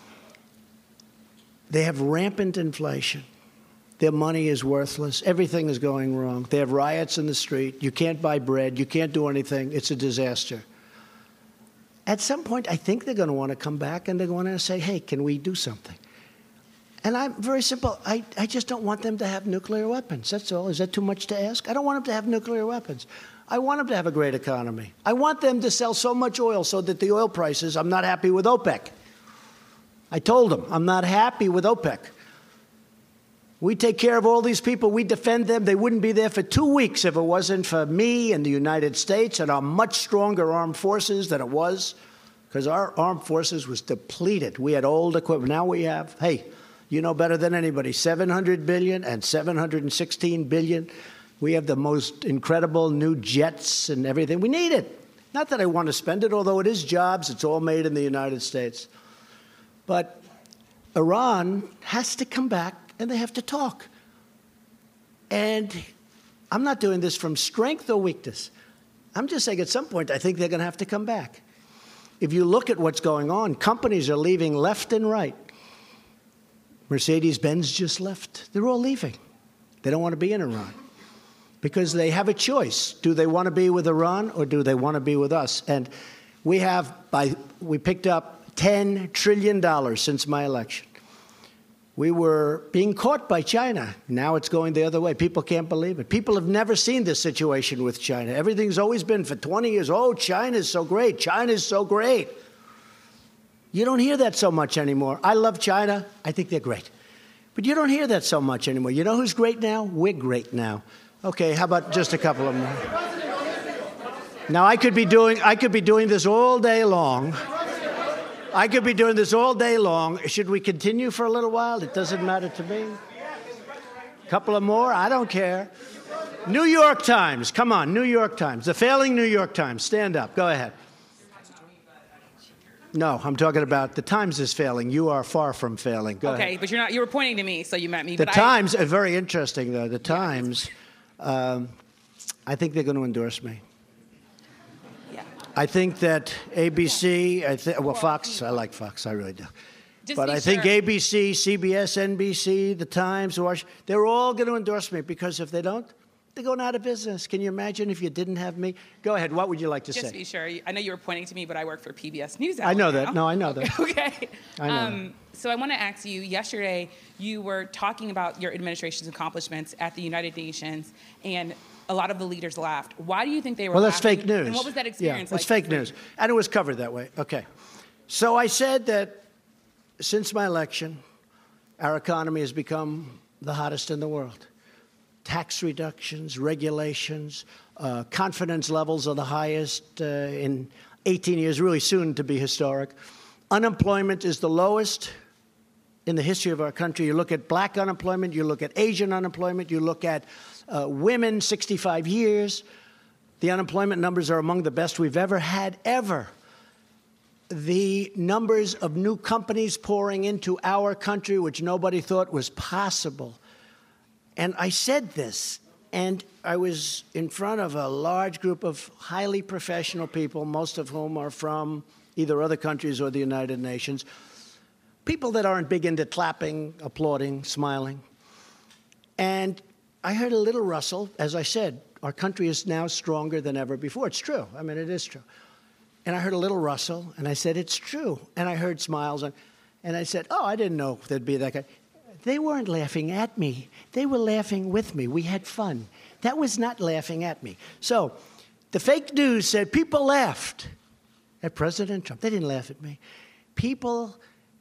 Speaker 2: They have rampant inflation. Their money is worthless. Everything is going wrong. They have riots in the street. You can't buy bread. You can't do anything. It's a disaster. At some point, I think they're going to want to come back, and they're going to say, hey, can we do something? And I'm very simple. I, I just don't want them to have nuclear weapons. That's all. Is that too much to ask? I don't want them to have nuclear weapons. I want them to have a great economy. I want them to sell so much oil so that the oil prices, I'm not happy with OPEC. I told them, I'm not happy with OPEC. We take care of all these people. We defend them. They wouldn't be there for two weeks if it wasn't for me and the United States and our much stronger armed forces than it was, because our armed forces was depleted. We had old equipment. Now we have, hey, you know better than anybody, seven hundred billion dollars and seven hundred sixteen billion dollars. We have the most incredible new jets and everything. We need it. Not that I want to spend it, although it is jobs. It's all made in the United States. But Iran has to come back, and they have to talk. And I'm not doing this from strength or weakness. I'm just saying at some point I think they're going to have to come back. If you look at what's going on, companies are leaving left and right. Mercedes-Benz just left. They're all leaving. They don't want to be in Iran because they have a choice. Do they want to be with Iran or do they want to be with us? And we have, by, we picked up ten trillion dollars since my election. We were being caught by China. Now it's going the other way. People can't believe it. People have never seen this situation with China. Everything's always been for twenty years, oh, China's so great. China's so great. You don't hear that so much anymore. I love China. I think they're great. But you don't hear that so much anymore. You know who's great now? We're great now. Okay, how about just a couple of more? Now, I could be doing, I could be doing this all day long. I could be doing this all day long. Should we continue for a little while? It doesn't matter to me. A couple of more? I don't care. New York Times. Come on, New York Times. The failing New York Times. Stand up. Go ahead. No, I'm talking about the Times is failing. You are far from failing. Go
Speaker 11: okay,
Speaker 2: ahead.
Speaker 11: but you're not. You were pointing to me, so you meant me.
Speaker 2: The
Speaker 11: but
Speaker 2: Times
Speaker 11: I,
Speaker 2: are very interesting, though. The Times, um, I think they're going to endorse me.
Speaker 11: Yeah.
Speaker 2: I think that A B C, I th- well, Fox, I like Fox, I really do.
Speaker 11: Just
Speaker 2: but I
Speaker 11: sure.
Speaker 2: think A B C, C B S, N B C, The Times, Washington, they're all going to endorse me because if they don't, They're going out of business. Can you imagine if you didn't have me? Go ahead. What would you like to
Speaker 11: Just
Speaker 2: say?
Speaker 11: to be sure, I know you were pointing to me, but I work for P B S News.
Speaker 2: I know
Speaker 11: now.
Speaker 2: that. No, I know that.
Speaker 11: Okay.
Speaker 2: I know
Speaker 11: um,
Speaker 2: that.
Speaker 11: So I want to ask you, yesterday you were talking about your administration's accomplishments at the United Nations, and a lot of the leaders laughed. Why do you think they were
Speaker 2: Well, that's
Speaker 11: laughing?
Speaker 2: fake news.
Speaker 11: And what was that experience
Speaker 2: yeah,
Speaker 11: like?
Speaker 2: It's fake news. And it was covered that way. Okay. So I said that since my election, our economy has become the hottest in the world. Tax reductions, regulations, uh, confidence levels are the highest uh, in eighteen years, really soon to be historic. Unemployment is the lowest in the history of our country. You look at black unemployment, you look at Asian unemployment, you look at uh, women sixty-five years. The unemployment numbers are among the best we've ever had, ever. The numbers of new companies pouring into our country, which nobody thought was possible. And I said this, and I was in front of a large group of highly professional people, most of whom are from either other countries or the United Nations, people that aren't big into clapping, applauding, smiling. And I heard a little rustle. As I said, our country is now stronger than ever before. It's true. I mean, it is true. And I heard a little rustle, and I said, it's true. And I heard smiles, and, and I said, oh, I didn't know there'd be that guy. They weren't laughing at me. They were laughing with me. We had fun. That was not laughing at me. So the fake news said people laughed at President Trump. They didn't laugh at me. People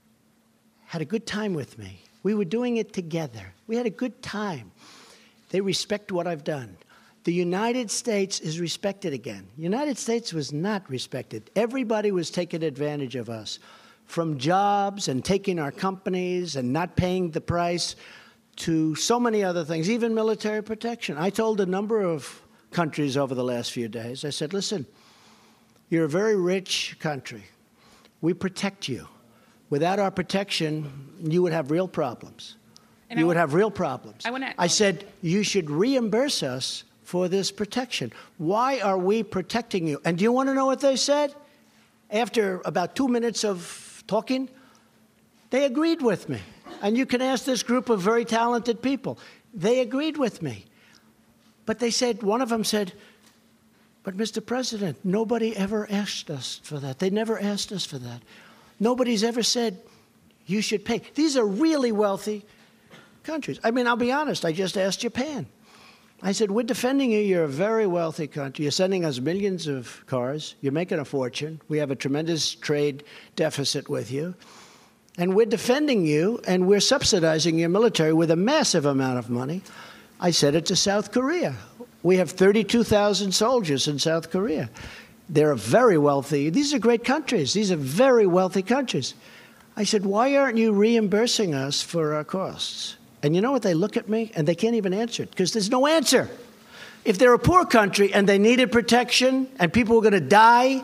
Speaker 2: had a good time with me. We were doing it together. We had a good time. They respect what I've done. The United States is respected again. The United States was not respected. Everybody was taking advantage of us, from jobs and taking our companies and not paying the price to so many other things, even military protection. I told a number of countries over the last few days, I said, listen, you're a very rich country. We protect you. Without our protection, you would have real problems. And you I would have real problems. I, wanna, I said, you should reimburse us for this protection. Why are we protecting you? And do you want to know what they said? After about two minutes of talking, they agreed with me. And you can ask this group of very talented people. They agreed with me. But they said, one of them said, but Mister President, nobody ever asked us for that. They never asked us for that. Nobody's ever said, you should pay. These are really wealthy countries. I mean, I'll be honest, I just asked Japan. I said, we're defending you. You're a very wealthy country. You're sending us millions of cars. You're making a fortune. We have a tremendous trade deficit with you. And we're defending you, and we're subsidizing your military with a massive amount of money. I said it to South Korea. We have thirty-two thousand soldiers in South Korea. They're very wealthy. These are great countries. These are very wealthy countries. I said, why aren't you reimbursing us for our costs? And you know what? They look at me, and they can't even answer it, because there's no answer. If they're a poor country and they needed protection and people were going to die,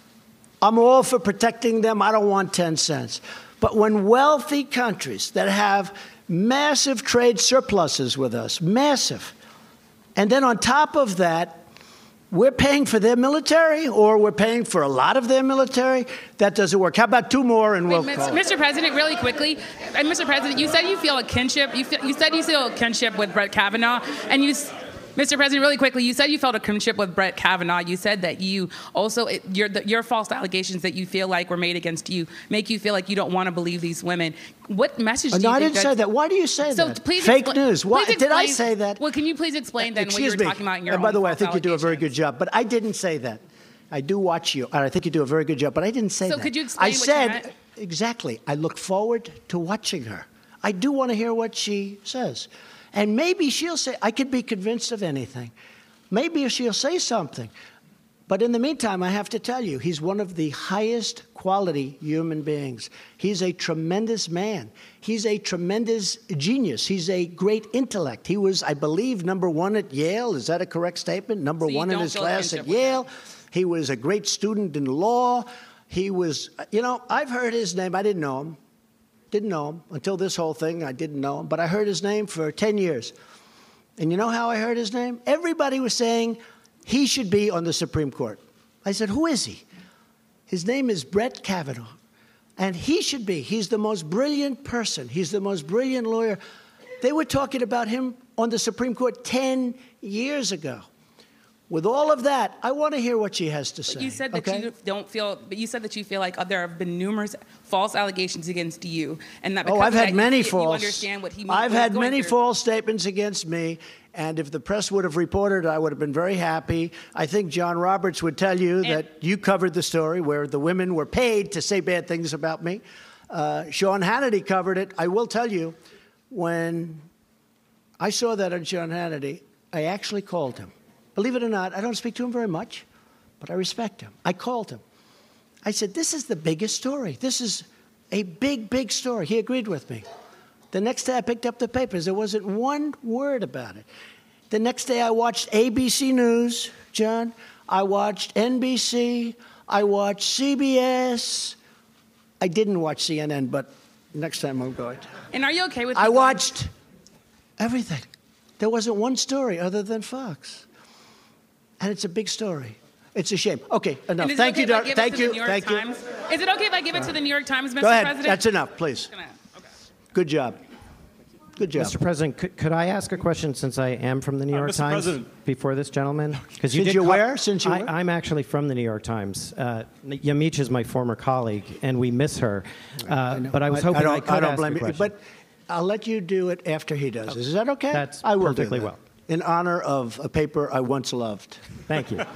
Speaker 2: I'm all for protecting them. I don't want ten cents. But when wealthy countries that have massive trade surpluses with us, massive, and then on top of that, we're paying for their military, or we're paying for a lot of their military, that doesn't work. How about two more and we'll
Speaker 11: Wait,
Speaker 2: call
Speaker 11: Mister President, really quickly, and Mister President, you said you feel a kinship. You, feel, you said you feel a kinship with Brett Kavanaugh, and you, Mister President, really quickly, you said you felt a kinship with Brett Kavanaugh. You said that you also, it, your, the, your false allegations that you feel like were made against you make you feel like you don't want to believe these women. What message do
Speaker 2: no,
Speaker 11: you
Speaker 2: I
Speaker 11: think
Speaker 2: didn't say that. Why do you say
Speaker 11: so
Speaker 2: that?
Speaker 11: Please
Speaker 2: Fake
Speaker 11: expl-
Speaker 2: news. Why,
Speaker 11: please
Speaker 2: did I
Speaker 11: explain,
Speaker 2: say that?
Speaker 11: Well, can you please explain then what you were
Speaker 2: me.
Speaker 11: talking about in your
Speaker 2: And by
Speaker 11: own
Speaker 2: the way, I
Speaker 11: false
Speaker 2: think you do a very good job, but I didn't say that. I do watch you, and I think you do a very good job, but I didn't say
Speaker 11: so
Speaker 2: that.
Speaker 11: So could you explain
Speaker 2: I
Speaker 11: what
Speaker 2: said,
Speaker 11: you meant?
Speaker 2: Exactly. I look forward to watching her. I do want to hear what she says. And maybe she'll say, I could be convinced of anything. Maybe she'll say something. But in the meantime, I have to tell you, he's one of the highest quality human beings. He's a tremendous man. He's a tremendous genius. He's a great intellect. He was, I believe, number one at Yale. Is that a correct statement? Number
Speaker 11: so
Speaker 2: one in his class at Yale. He was a great student in law. He was, you know, I've heard his name. I didn't know him. Didn't know him until this whole thing. I didn't know him. But I heard his name for ten years. And you know how I heard his name? Everybody was saying he should be on the Supreme Court. I said, who is he? His name is Brett Kavanaugh. And he should be. He's the most brilliant person. He's the most brilliant lawyer. They were talking about him on the Supreme Court ten years ago. With all of that, I want to hear what she has to say.
Speaker 11: But you said that
Speaker 2: okay?
Speaker 11: you don't feel, but you said that you feel like there have been numerous false allegations against you, and that because
Speaker 2: oh, I've
Speaker 11: of
Speaker 2: had
Speaker 11: that,
Speaker 2: many
Speaker 11: you,
Speaker 2: false.
Speaker 11: you understand what he means.
Speaker 2: I've
Speaker 11: what
Speaker 2: had
Speaker 11: he's going
Speaker 2: many
Speaker 11: through.
Speaker 2: false statements against me, and if the press would have reported, I would have been very happy. I think John Roberts would tell you
Speaker 11: And,
Speaker 2: that you covered the story where the women were paid to say bad things about me. Uh, Sean Hannity covered it. I will tell you, when I saw that on Sean Hannity, I actually called him. Believe it or not, I don't speak to him very much, but I respect him. I called him. I said, this is the biggest story. This is a big, big story. He agreed with me. The next day I picked up the papers. There wasn't one word about it. The next day I watched A B C News, John. I watched N B C. I watched C B S. I didn't watch C N N, but next time I'm going to.
Speaker 11: And are you okay with?
Speaker 2: I watched everything. There wasn't one story other than Fox. And it's a big story. It's a shame. Okay, enough. Thank you, Doc. Thank you. Thank you.
Speaker 11: Is it okay if I give it to the New York Times, Mister
Speaker 2: Go ahead.
Speaker 11: President?
Speaker 2: That's enough, please.
Speaker 11: Okay.
Speaker 2: Good job. Good job.
Speaker 12: Mister President, could, could I ask a question since I am from the New
Speaker 13: Uh,
Speaker 12: York
Speaker 13: Mister
Speaker 12: Times
Speaker 13: President.
Speaker 12: before this gentleman? Because
Speaker 2: Since you're where? Since you're
Speaker 12: I,
Speaker 2: where?
Speaker 12: I'm actually from the New York Times. Uh, Yamiche is my former colleague, and we miss her. Uh, but I was hoping I,
Speaker 2: don't,
Speaker 12: I could
Speaker 2: I don't
Speaker 12: ask
Speaker 2: blame
Speaker 12: a
Speaker 2: you,
Speaker 12: question.
Speaker 2: but I'll let you do it after he does. Is that okay?
Speaker 12: That's
Speaker 2: I will
Speaker 12: perfectly
Speaker 2: do that.
Speaker 12: well.
Speaker 2: In honor of a paper I once loved.
Speaker 12: Thank you.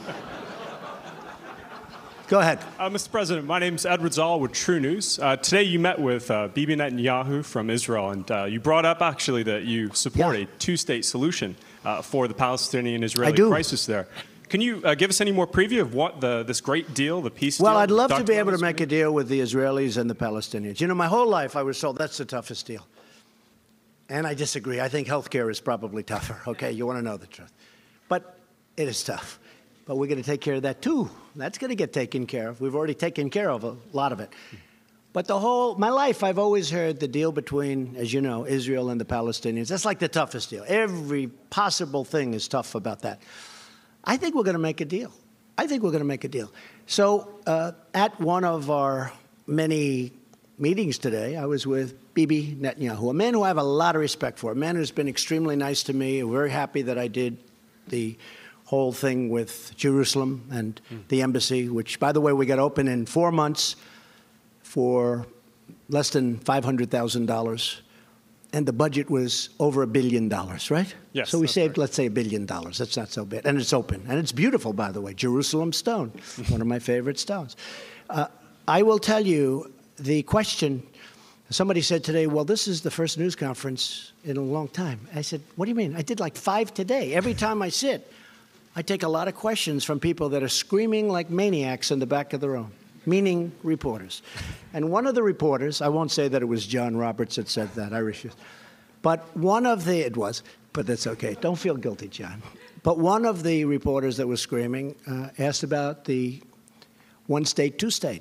Speaker 2: Go ahead.
Speaker 13: Uh, Mister President, my name is Edward Zoll with True News. Uh, today you met with uh, Bibi Netanyahu from Israel, and uh, you brought up actually that you support
Speaker 2: Yeah.
Speaker 13: a two-state solution uh, for the Palestinian-Israeli
Speaker 2: I do.
Speaker 13: crisis there. Can you uh, give us any more preview of what the, this great deal, the peace
Speaker 2: Well,
Speaker 13: deal?
Speaker 2: I'd love to
Speaker 13: Doctor
Speaker 2: be able to
Speaker 13: Ramos
Speaker 2: make a deal with the Israelis and the Palestinians. You know, my whole life I was told that's the toughest deal. And I disagree. I think health care is probably tougher. Okay, you want to know the truth. But it is tough. But we're going to take care of that, too. That's going to get taken care of. We've already taken care of a lot of it. But the whole, my life, I've always heard the deal between, as you know, Israel and the Palestinians. That's like the toughest deal. Every possible thing is tough about that. I think we're going to make a deal. I think we're going to make a deal. So uh, at one of our many meetings today, I was with Bibi Netanyahu, a man who I have a lot of respect for, a man who's been extremely nice to me. I'm very happy that I did the whole thing with Jerusalem and mm. the embassy, which, by the way, we got open in four months for less than five hundred thousand dollars. And the budget was over a billion dollars, right?
Speaker 13: Yes.
Speaker 2: So we saved,
Speaker 13: right.
Speaker 2: let's say, a billion dollars. That's not so bad. And it's open. And it's beautiful, by the way. Jerusalem stone, one of my favorite stones. Uh, I will tell you the question. Somebody said today, well, this is the first news conference in a long time. I said, what do you mean? I did like five today. Every time I sit, I take a lot of questions from people that are screaming like maniacs in the back of the room, meaning reporters. And one of the reporters, I won't say that it was John Roberts that said that, I refuse. But one of the, it was, but that's okay. Don't feel guilty, John. But one of the reporters that was screaming uh, asked about the one state, two state.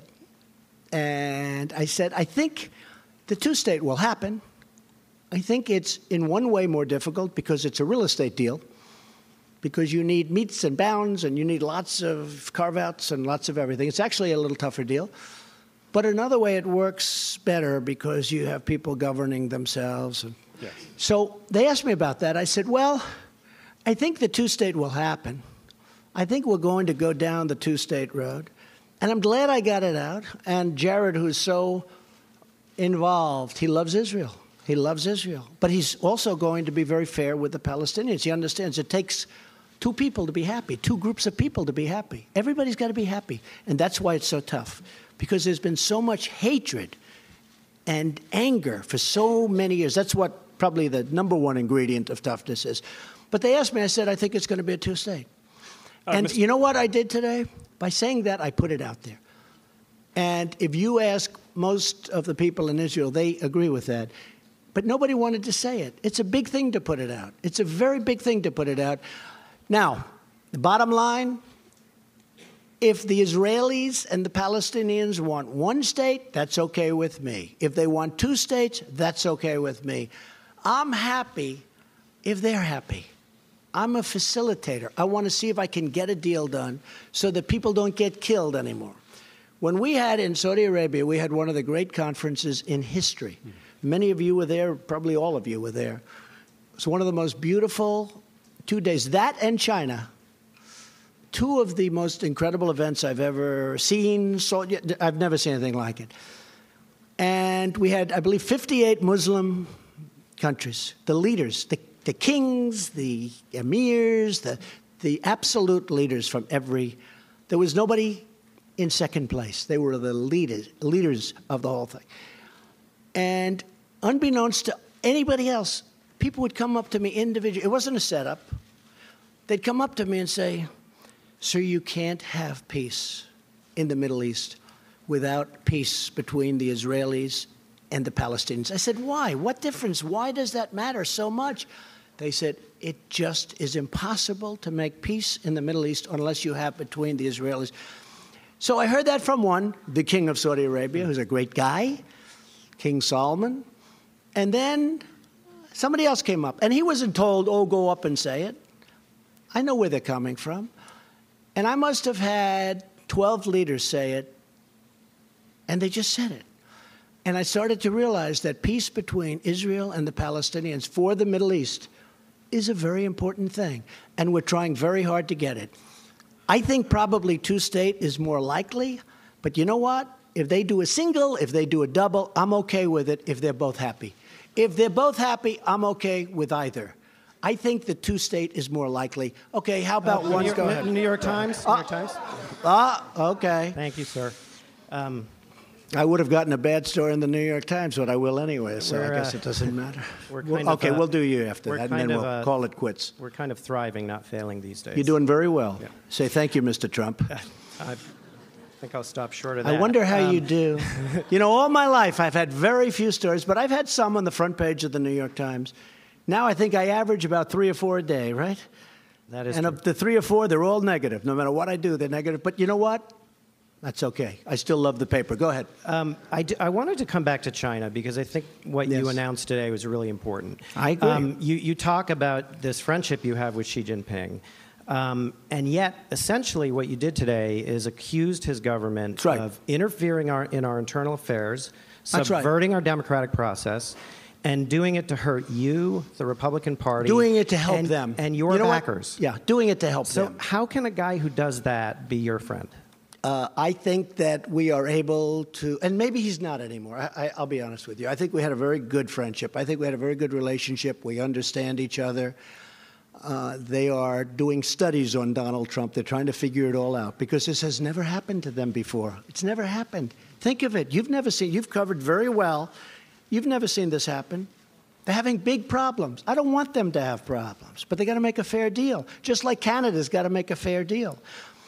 Speaker 2: And I said, I think the two state will happen. I think it's in one way more difficult because it's a real estate deal, because you need meets and bounds and you need lots of carve-outs and lots of everything. It's actually a little tougher deal. But another way it works better because you have people governing themselves. And
Speaker 13: Yes.
Speaker 2: so they asked me about that. I said, well, I think the two-state will happen. I think we're going to go down the two-state road. And I'm glad I got it out. And Jared, who's so involved, he loves Israel. He loves Israel. But he's also going to be very fair with the Palestinians. He understands it takes two people to be happy, two groups of people to be happy. Everybody's got to be happy. And that's why it's so tough, because there's been so much hatred and anger for so many years. That's what probably the number one ingredient of toughness is. But they asked me, I said, I think it's going to be a two-state. Uh, and Mister you know what I did today? By saying that, I put it out there. And if you ask most of the people in Israel, they agree with that. But nobody wanted to say it. It's a big thing to put it out. It's a very big thing to put it out. Now, the bottom line, if the Israelis and the Palestinians want one state, that's okay with me. If they want two states, that's okay with me. I'm happy if they're happy. I'm a facilitator. I want to see if I can get a deal done so that people don't get killed anymore. When we had in Saudi Arabia, we had one of the great conferences in history. Mm-hmm. Many of you were there, probably all of you were there. was one of the most beautiful two days. That and China. Two of the most incredible events I've ever seen. So I've never seen anything like it. And we had, I believe, fifty-eight Muslim countries, the leaders, the, the kings, the emirs, the, the absolute leaders from every, there was nobody in second place. They were the leaders, leaders of the whole thing. And unbeknownst to anybody else, people would come up to me individually. It wasn't a setup. They'd come up to me and say, sir, you can't have peace in the Middle East without peace between the Israelis and the Palestinians. I said, why? What difference? Why does that matter so much? They said, it just is impossible to make peace in the Middle East unless you have between the Israelis. So I heard that from one, the king of Saudi Arabia, who's a great guy, King Salman. And then somebody else came up, and he wasn't told, oh, go up and say it. I know where they're coming from. And I must have had twelve leaders say it, and they just said it. And I started to realize that peace between Israel and the Palestinians for the Middle East is a very important thing, and we're trying very hard to get it. I think probably two-state is more likely, but you know what? If they do a single, if they do a double, I'm okay with it if they're both happy. If they're both happy, I'm okay with either. I think the two-state is more likely. Okay, how about
Speaker 12: uh,
Speaker 2: one?
Speaker 12: New,
Speaker 2: Go ahead.
Speaker 12: New York Times. New
Speaker 2: Uh,
Speaker 12: York Times.
Speaker 2: Ah, okay.
Speaker 12: Thank you, sir. Um,
Speaker 2: I would have gotten a bad story in the New York Times, but I will anyway, so I guess
Speaker 12: uh,
Speaker 2: it doesn't matter.
Speaker 12: We're
Speaker 2: We'll-
Speaker 12: kind of,
Speaker 2: okay,
Speaker 12: uh,
Speaker 2: we'll do you after
Speaker 12: we're
Speaker 2: that, and
Speaker 12: kind
Speaker 2: then
Speaker 12: of,
Speaker 2: we'll
Speaker 12: uh,
Speaker 2: call it quits.
Speaker 12: We're kind of thriving, not failing these days.
Speaker 2: You're doing very well. Say thank you, Mister Trump.
Speaker 12: I think I'll stop short of that.
Speaker 2: I wonder how
Speaker 12: Um,
Speaker 2: you do. You know, all my life I've had very few stories, but I've had some on the front page of the New York Times. Now I think I average about three or four a day, right?
Speaker 12: That is
Speaker 2: and
Speaker 12: true.
Speaker 2: of the three or four, they're all negative. No matter what I do, they're negative. But you know what? That's okay. I still love the paper. Go ahead.
Speaker 12: Um, I, d- I wanted to come back to China because I think what
Speaker 2: Yes.
Speaker 12: you announced today was really important.
Speaker 2: I agree.
Speaker 12: Um, you, you talk about this friendship you have with Xi Jinping. Um, and yet, essentially, what you did today is accused his government
Speaker 2: right.
Speaker 12: of interfering our, in our internal affairs,
Speaker 2: That's right.
Speaker 12: subverting our democratic process, and doing it to hurt you, the Republican Party.
Speaker 2: Doing it to help
Speaker 12: and,
Speaker 2: them.
Speaker 12: And your
Speaker 2: You know what?
Speaker 12: backers.
Speaker 2: Yeah, doing it to help
Speaker 12: So
Speaker 2: them.
Speaker 12: how can a guy who does that be your friend?
Speaker 2: Uh, I think that we are able to, and maybe he's not anymore. I, I, I'll be honest with you. I think we had a very good friendship. I think we had a very good relationship. We understand each other. Uh, they are doing studies on Donald Trump. They're trying to figure it all out because this has never happened to them before. It's never happened. Think of it. You've never seen, you've covered very well. You've never seen this happen. They're having big problems. I don't want them to have problems, but they got to make a fair deal, just like Canada's got to make a fair deal.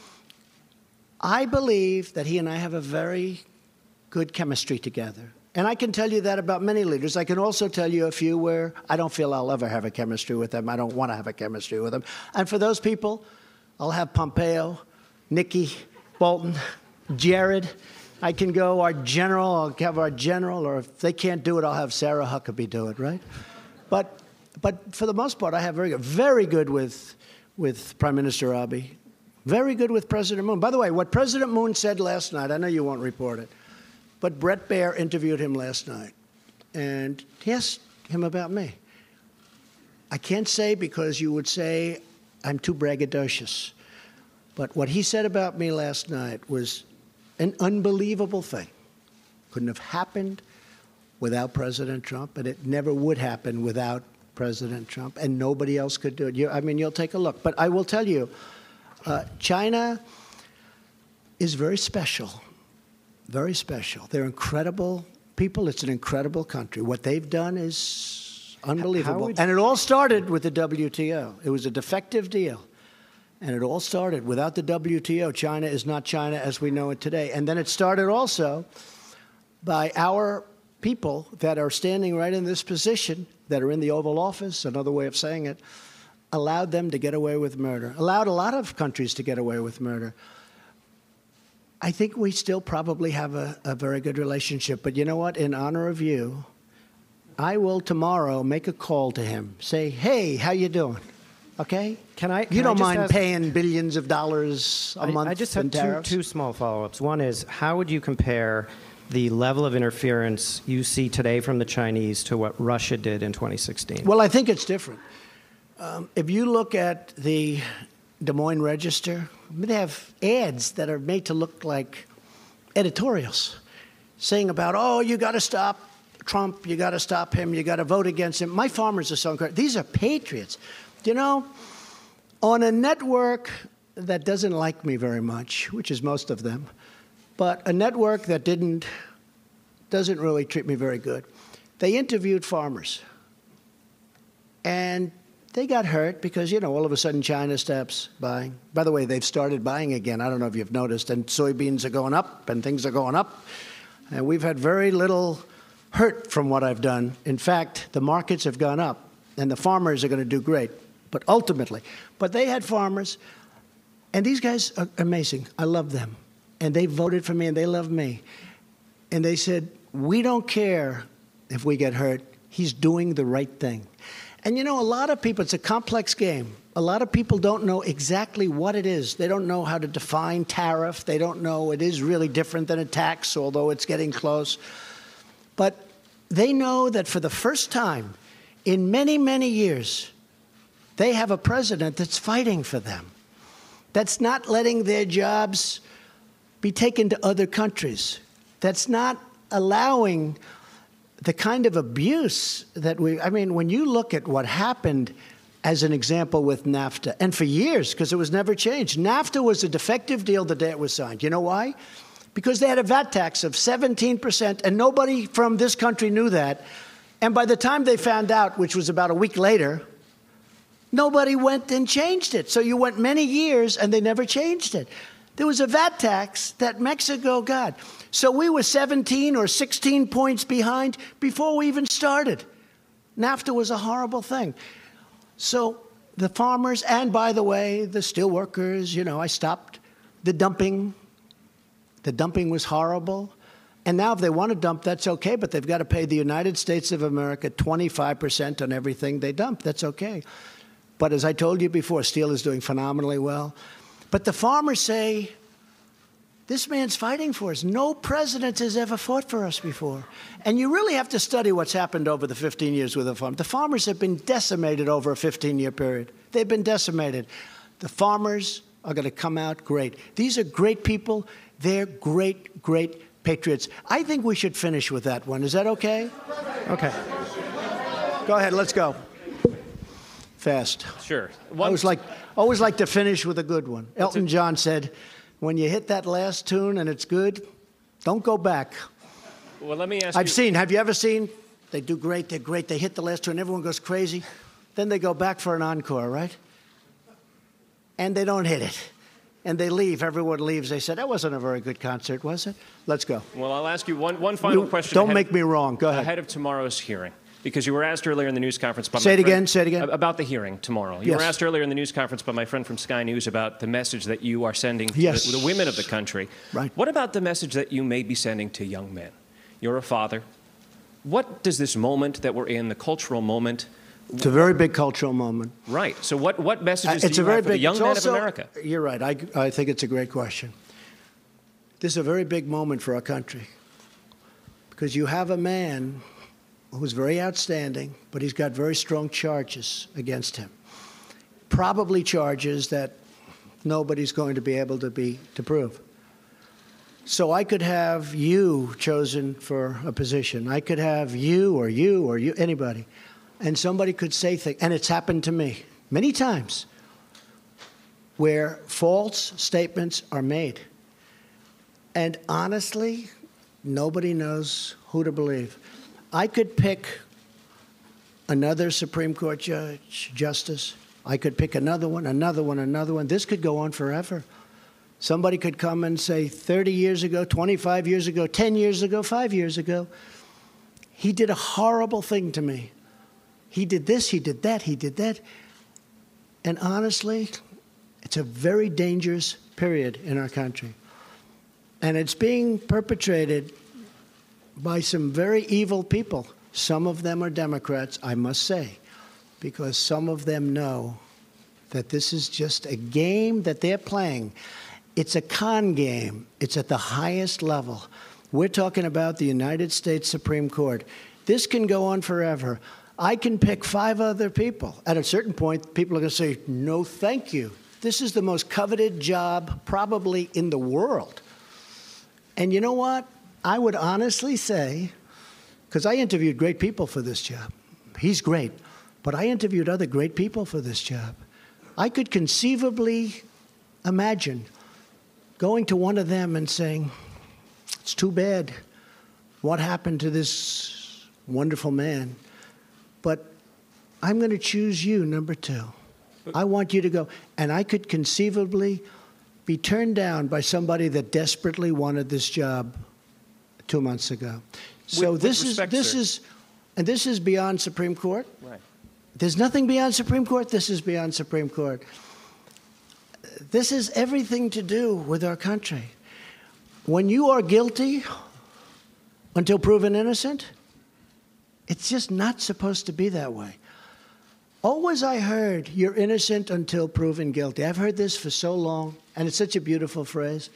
Speaker 2: I believe that he and I have a very good chemistry together. And I can tell you that about many leaders. I can also tell you a few where I don't feel I'll ever have a chemistry with them. I don't want to have a chemistry with them. And for those people, I'll have Pompeo, Nikki, Bolton, Jared. I can go our general, I'll have our general, or if they can't do it, I'll have Sarah Huckabee do it, right? But, but for the most part, I have very good, very good with, with Prime Minister Abiy. Very good with President Moon. By the way, what President Moon said last night, I know you won't report it, but Brett Baer interviewed him last night, and he asked him about me. I can't say because you would say I'm too braggadocious, but what he said about me last night was an unbelievable thing. Couldn't have happened without President Trump, and it never would happen without President Trump, and nobody else could do it. You, I mean, you'll take a look. But I will tell you, Uh, China is very special, very special. They're incredible people. It's an incredible country. What they've done is unbelievable.
Speaker 12: would-
Speaker 2: And it all started with the W T O. It was a defective deal. And it all started without the W T O. China is not China as we know it today. And then it started also by our people that are standing right in this position, that are in the Oval Office, another way of saying it, allowed them to get away with murder, allowed a lot of countries to get away with murder. I think we still probably have a, a very good relationship. But you know what? In honor of you, I will tomorrow make a call to him. Say, hey, how you doing? Okay?
Speaker 12: Can I? Can
Speaker 2: you don't
Speaker 12: I just
Speaker 2: mind
Speaker 12: ask-
Speaker 2: paying billions of dollars a
Speaker 12: I,
Speaker 2: month
Speaker 12: I just
Speaker 2: in
Speaker 12: have two,
Speaker 2: tariffs?
Speaker 12: two small follow-ups. One is, how would you compare the level of interference you see today from the Chinese to what Russia did in twenty sixteen?
Speaker 2: Well, I think it's different. Um, if you look at the Des Moines Register, they have ads that are made to look like editorials saying about, oh, you got to stop Trump, you got to stop him, you got to vote against him. My farmers are so incredible. These are patriots. You know, on a network that doesn't like me very much, which is most of them, but a network that didn't, doesn't really treat me very good, they interviewed farmers. And they got hurt because, you know, all of a sudden China stops buying. By the way, they've started buying again. I don't know if you've noticed. And soybeans are going up and things are going up. And we've had very little hurt from what I've done. In fact, the markets have gone up and the farmers are going to do great. But ultimately, but they had farmers. And these guys are amazing. I love them. And they voted for me and they love me. And they said, we don't care if we get hurt. He's doing the right thing. And, you know, a lot of people, it's a complex game. A lot of people don't know exactly what it is. They don't know how to define tariff. They don't know it is really different than a tax, although it's getting close. But they know that for the first time in many, many years, they have a president that's fighting for them, that's not letting their jobs be taken to other countries, that's not allowing the kind of abuse that we, I mean, when you look at what happened as an example with NAFTA, and for years, because it was never changed, NAFTA was a defective deal the day it was signed. You know why? Because they had a V A T tax of seventeen percent, and nobody from this country knew that. And by the time they found out, which was about a week later, nobody went and changed it. So you went many years, and they never changed it. There was a V A T tax that Mexico got. So we were seventeen or sixteen points behind before we even started. NAFTA was a horrible thing. So the farmers, and by the way, the steel workers, you know, I stopped the dumping. The dumping was horrible. And now if they want to dump, that's okay, but they've got to pay the United States of America twenty-five percent on everything they dump. That's okay. But as I told you before, steel is doing phenomenally well. But the farmers say, this man's fighting for us. No president has ever fought for us before. And you really have to study what's happened over the fifteen years with the farm. The farmers have been decimated over a fifteen-year period. They've been decimated. The farmers are going to come out great. These are great people. They're great, great patriots. I think we should finish with that one. Is that okay?
Speaker 12: Okay.
Speaker 2: Go ahead. Let's go. Fast.
Speaker 14: Sure.
Speaker 2: I always like, always like to finish with a good one. Elton John said, when you hit that last tune and it's good, don't go back.
Speaker 14: Well, let me ask
Speaker 2: I've
Speaker 14: you.
Speaker 2: seen, have you ever seen? They do great, they're great, they hit the last tune, everyone goes crazy. Then they go back for an encore, right? And they don't hit it. And they leave, everyone leaves. They said, that wasn't a very good concert, was it? Let's go.
Speaker 14: Well, I'll ask you one, one final
Speaker 2: You-
Speaker 14: question.
Speaker 2: don't
Speaker 14: ahead-
Speaker 2: make me wrong. Go ahead.
Speaker 14: Ahead of tomorrow's hearing. Because you were asked earlier in the news conference by
Speaker 2: Say
Speaker 14: my
Speaker 2: it
Speaker 14: friend-
Speaker 2: again, say it again.
Speaker 14: About the hearing tomorrow. You
Speaker 2: Yes.
Speaker 14: were asked earlier in the news conference by my friend from Sky News about the message that you are sending to
Speaker 2: Yes.
Speaker 14: the, the women of the country.
Speaker 2: Right.
Speaker 14: What about the message that you may be sending to young men? You're a father. What does this moment that we're in, the cultural moment,
Speaker 2: It's a very big cultural moment.
Speaker 14: right? So what, what
Speaker 2: Uh,
Speaker 14: messages
Speaker 2: it's
Speaker 14: do
Speaker 2: a
Speaker 14: you
Speaker 2: very
Speaker 14: have for the
Speaker 2: big,
Speaker 14: young
Speaker 2: it's
Speaker 14: men
Speaker 2: also-
Speaker 14: of America?
Speaker 2: You're right. I, I think it's a great question. This is a very big moment for our country because you have a man who's very outstanding, but he's got very strong charges against him. Probably charges that nobody's going to be able to be to prove. So I could have you chosen for a position. I could have you or you or you, anybody. And somebody could say things, and it's happened to me many times, where false statements are made. And honestly, nobody knows who to believe. I could pick another Supreme Court judge, justice. I could pick another one, another one, another one. This could go on forever. Somebody could come and say thirty years ago, twenty-five years ago, ten years ago, five years ago, he did a horrible thing to me. He did this, he did that, he did that. And honestly, it's a very dangerous period in our country. And it's being perpetrated by some very evil people. Some of them are Democrats, I must say, because some of them know that this is just a game that they're playing. It's a con game. It's at the highest level. We're talking about the United States Supreme Court. This can go on forever. I can pick five other people. At a certain point, people are going to say, no, thank you. This is the most coveted job probably in the world. And you know what? I would honestly say, because I interviewed great people for this job. He's great. But I interviewed other great people for this job. I could conceivably imagine going to one of them and saying, it's too bad what happened to this wonderful man, but I'm going to choose you, number two. I want you to go. And I could conceivably be turned down by somebody that desperately wanted this job two months ago. So
Speaker 14: With-
Speaker 2: this
Speaker 14: with
Speaker 2: is
Speaker 14: respect,
Speaker 2: this
Speaker 14: sir.
Speaker 2: is, and this is beyond Supreme Court.
Speaker 14: Right.
Speaker 2: There's nothing beyond Supreme Court. This is beyond Supreme Court. This is everything to do with our country. When you are guilty until proven innocent, it's just not supposed to be that way. Always I heard, you're innocent until proven guilty. I've heard this for so long, and it's such a beautiful phrase.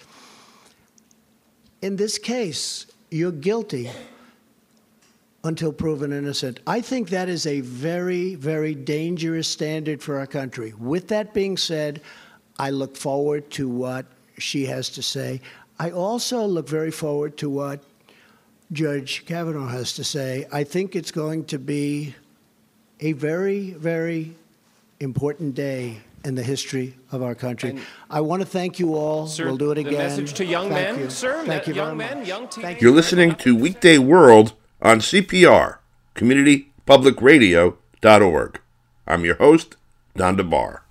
Speaker 2: In this case, you're guilty until proven innocent. I think that is a very, very dangerous standard for our country. With that being said, I look forward to what she has to say. I also look very forward to what Judge Kavanaugh has to say. I think it's going to be a very, very important day in the history of our country.
Speaker 14: And
Speaker 2: I want to thank you all.
Speaker 14: Sir,
Speaker 2: we'll do it again.
Speaker 14: The message to young
Speaker 2: Thank
Speaker 14: men,
Speaker 2: you.
Speaker 14: sir,
Speaker 2: Thank
Speaker 14: me-
Speaker 2: you
Speaker 14: young
Speaker 2: very
Speaker 14: men,
Speaker 2: much.
Speaker 14: young teenagers.
Speaker 1: You're listening to Weekday World on C P R, community public radio dot org. I'm your host, Don DeBar.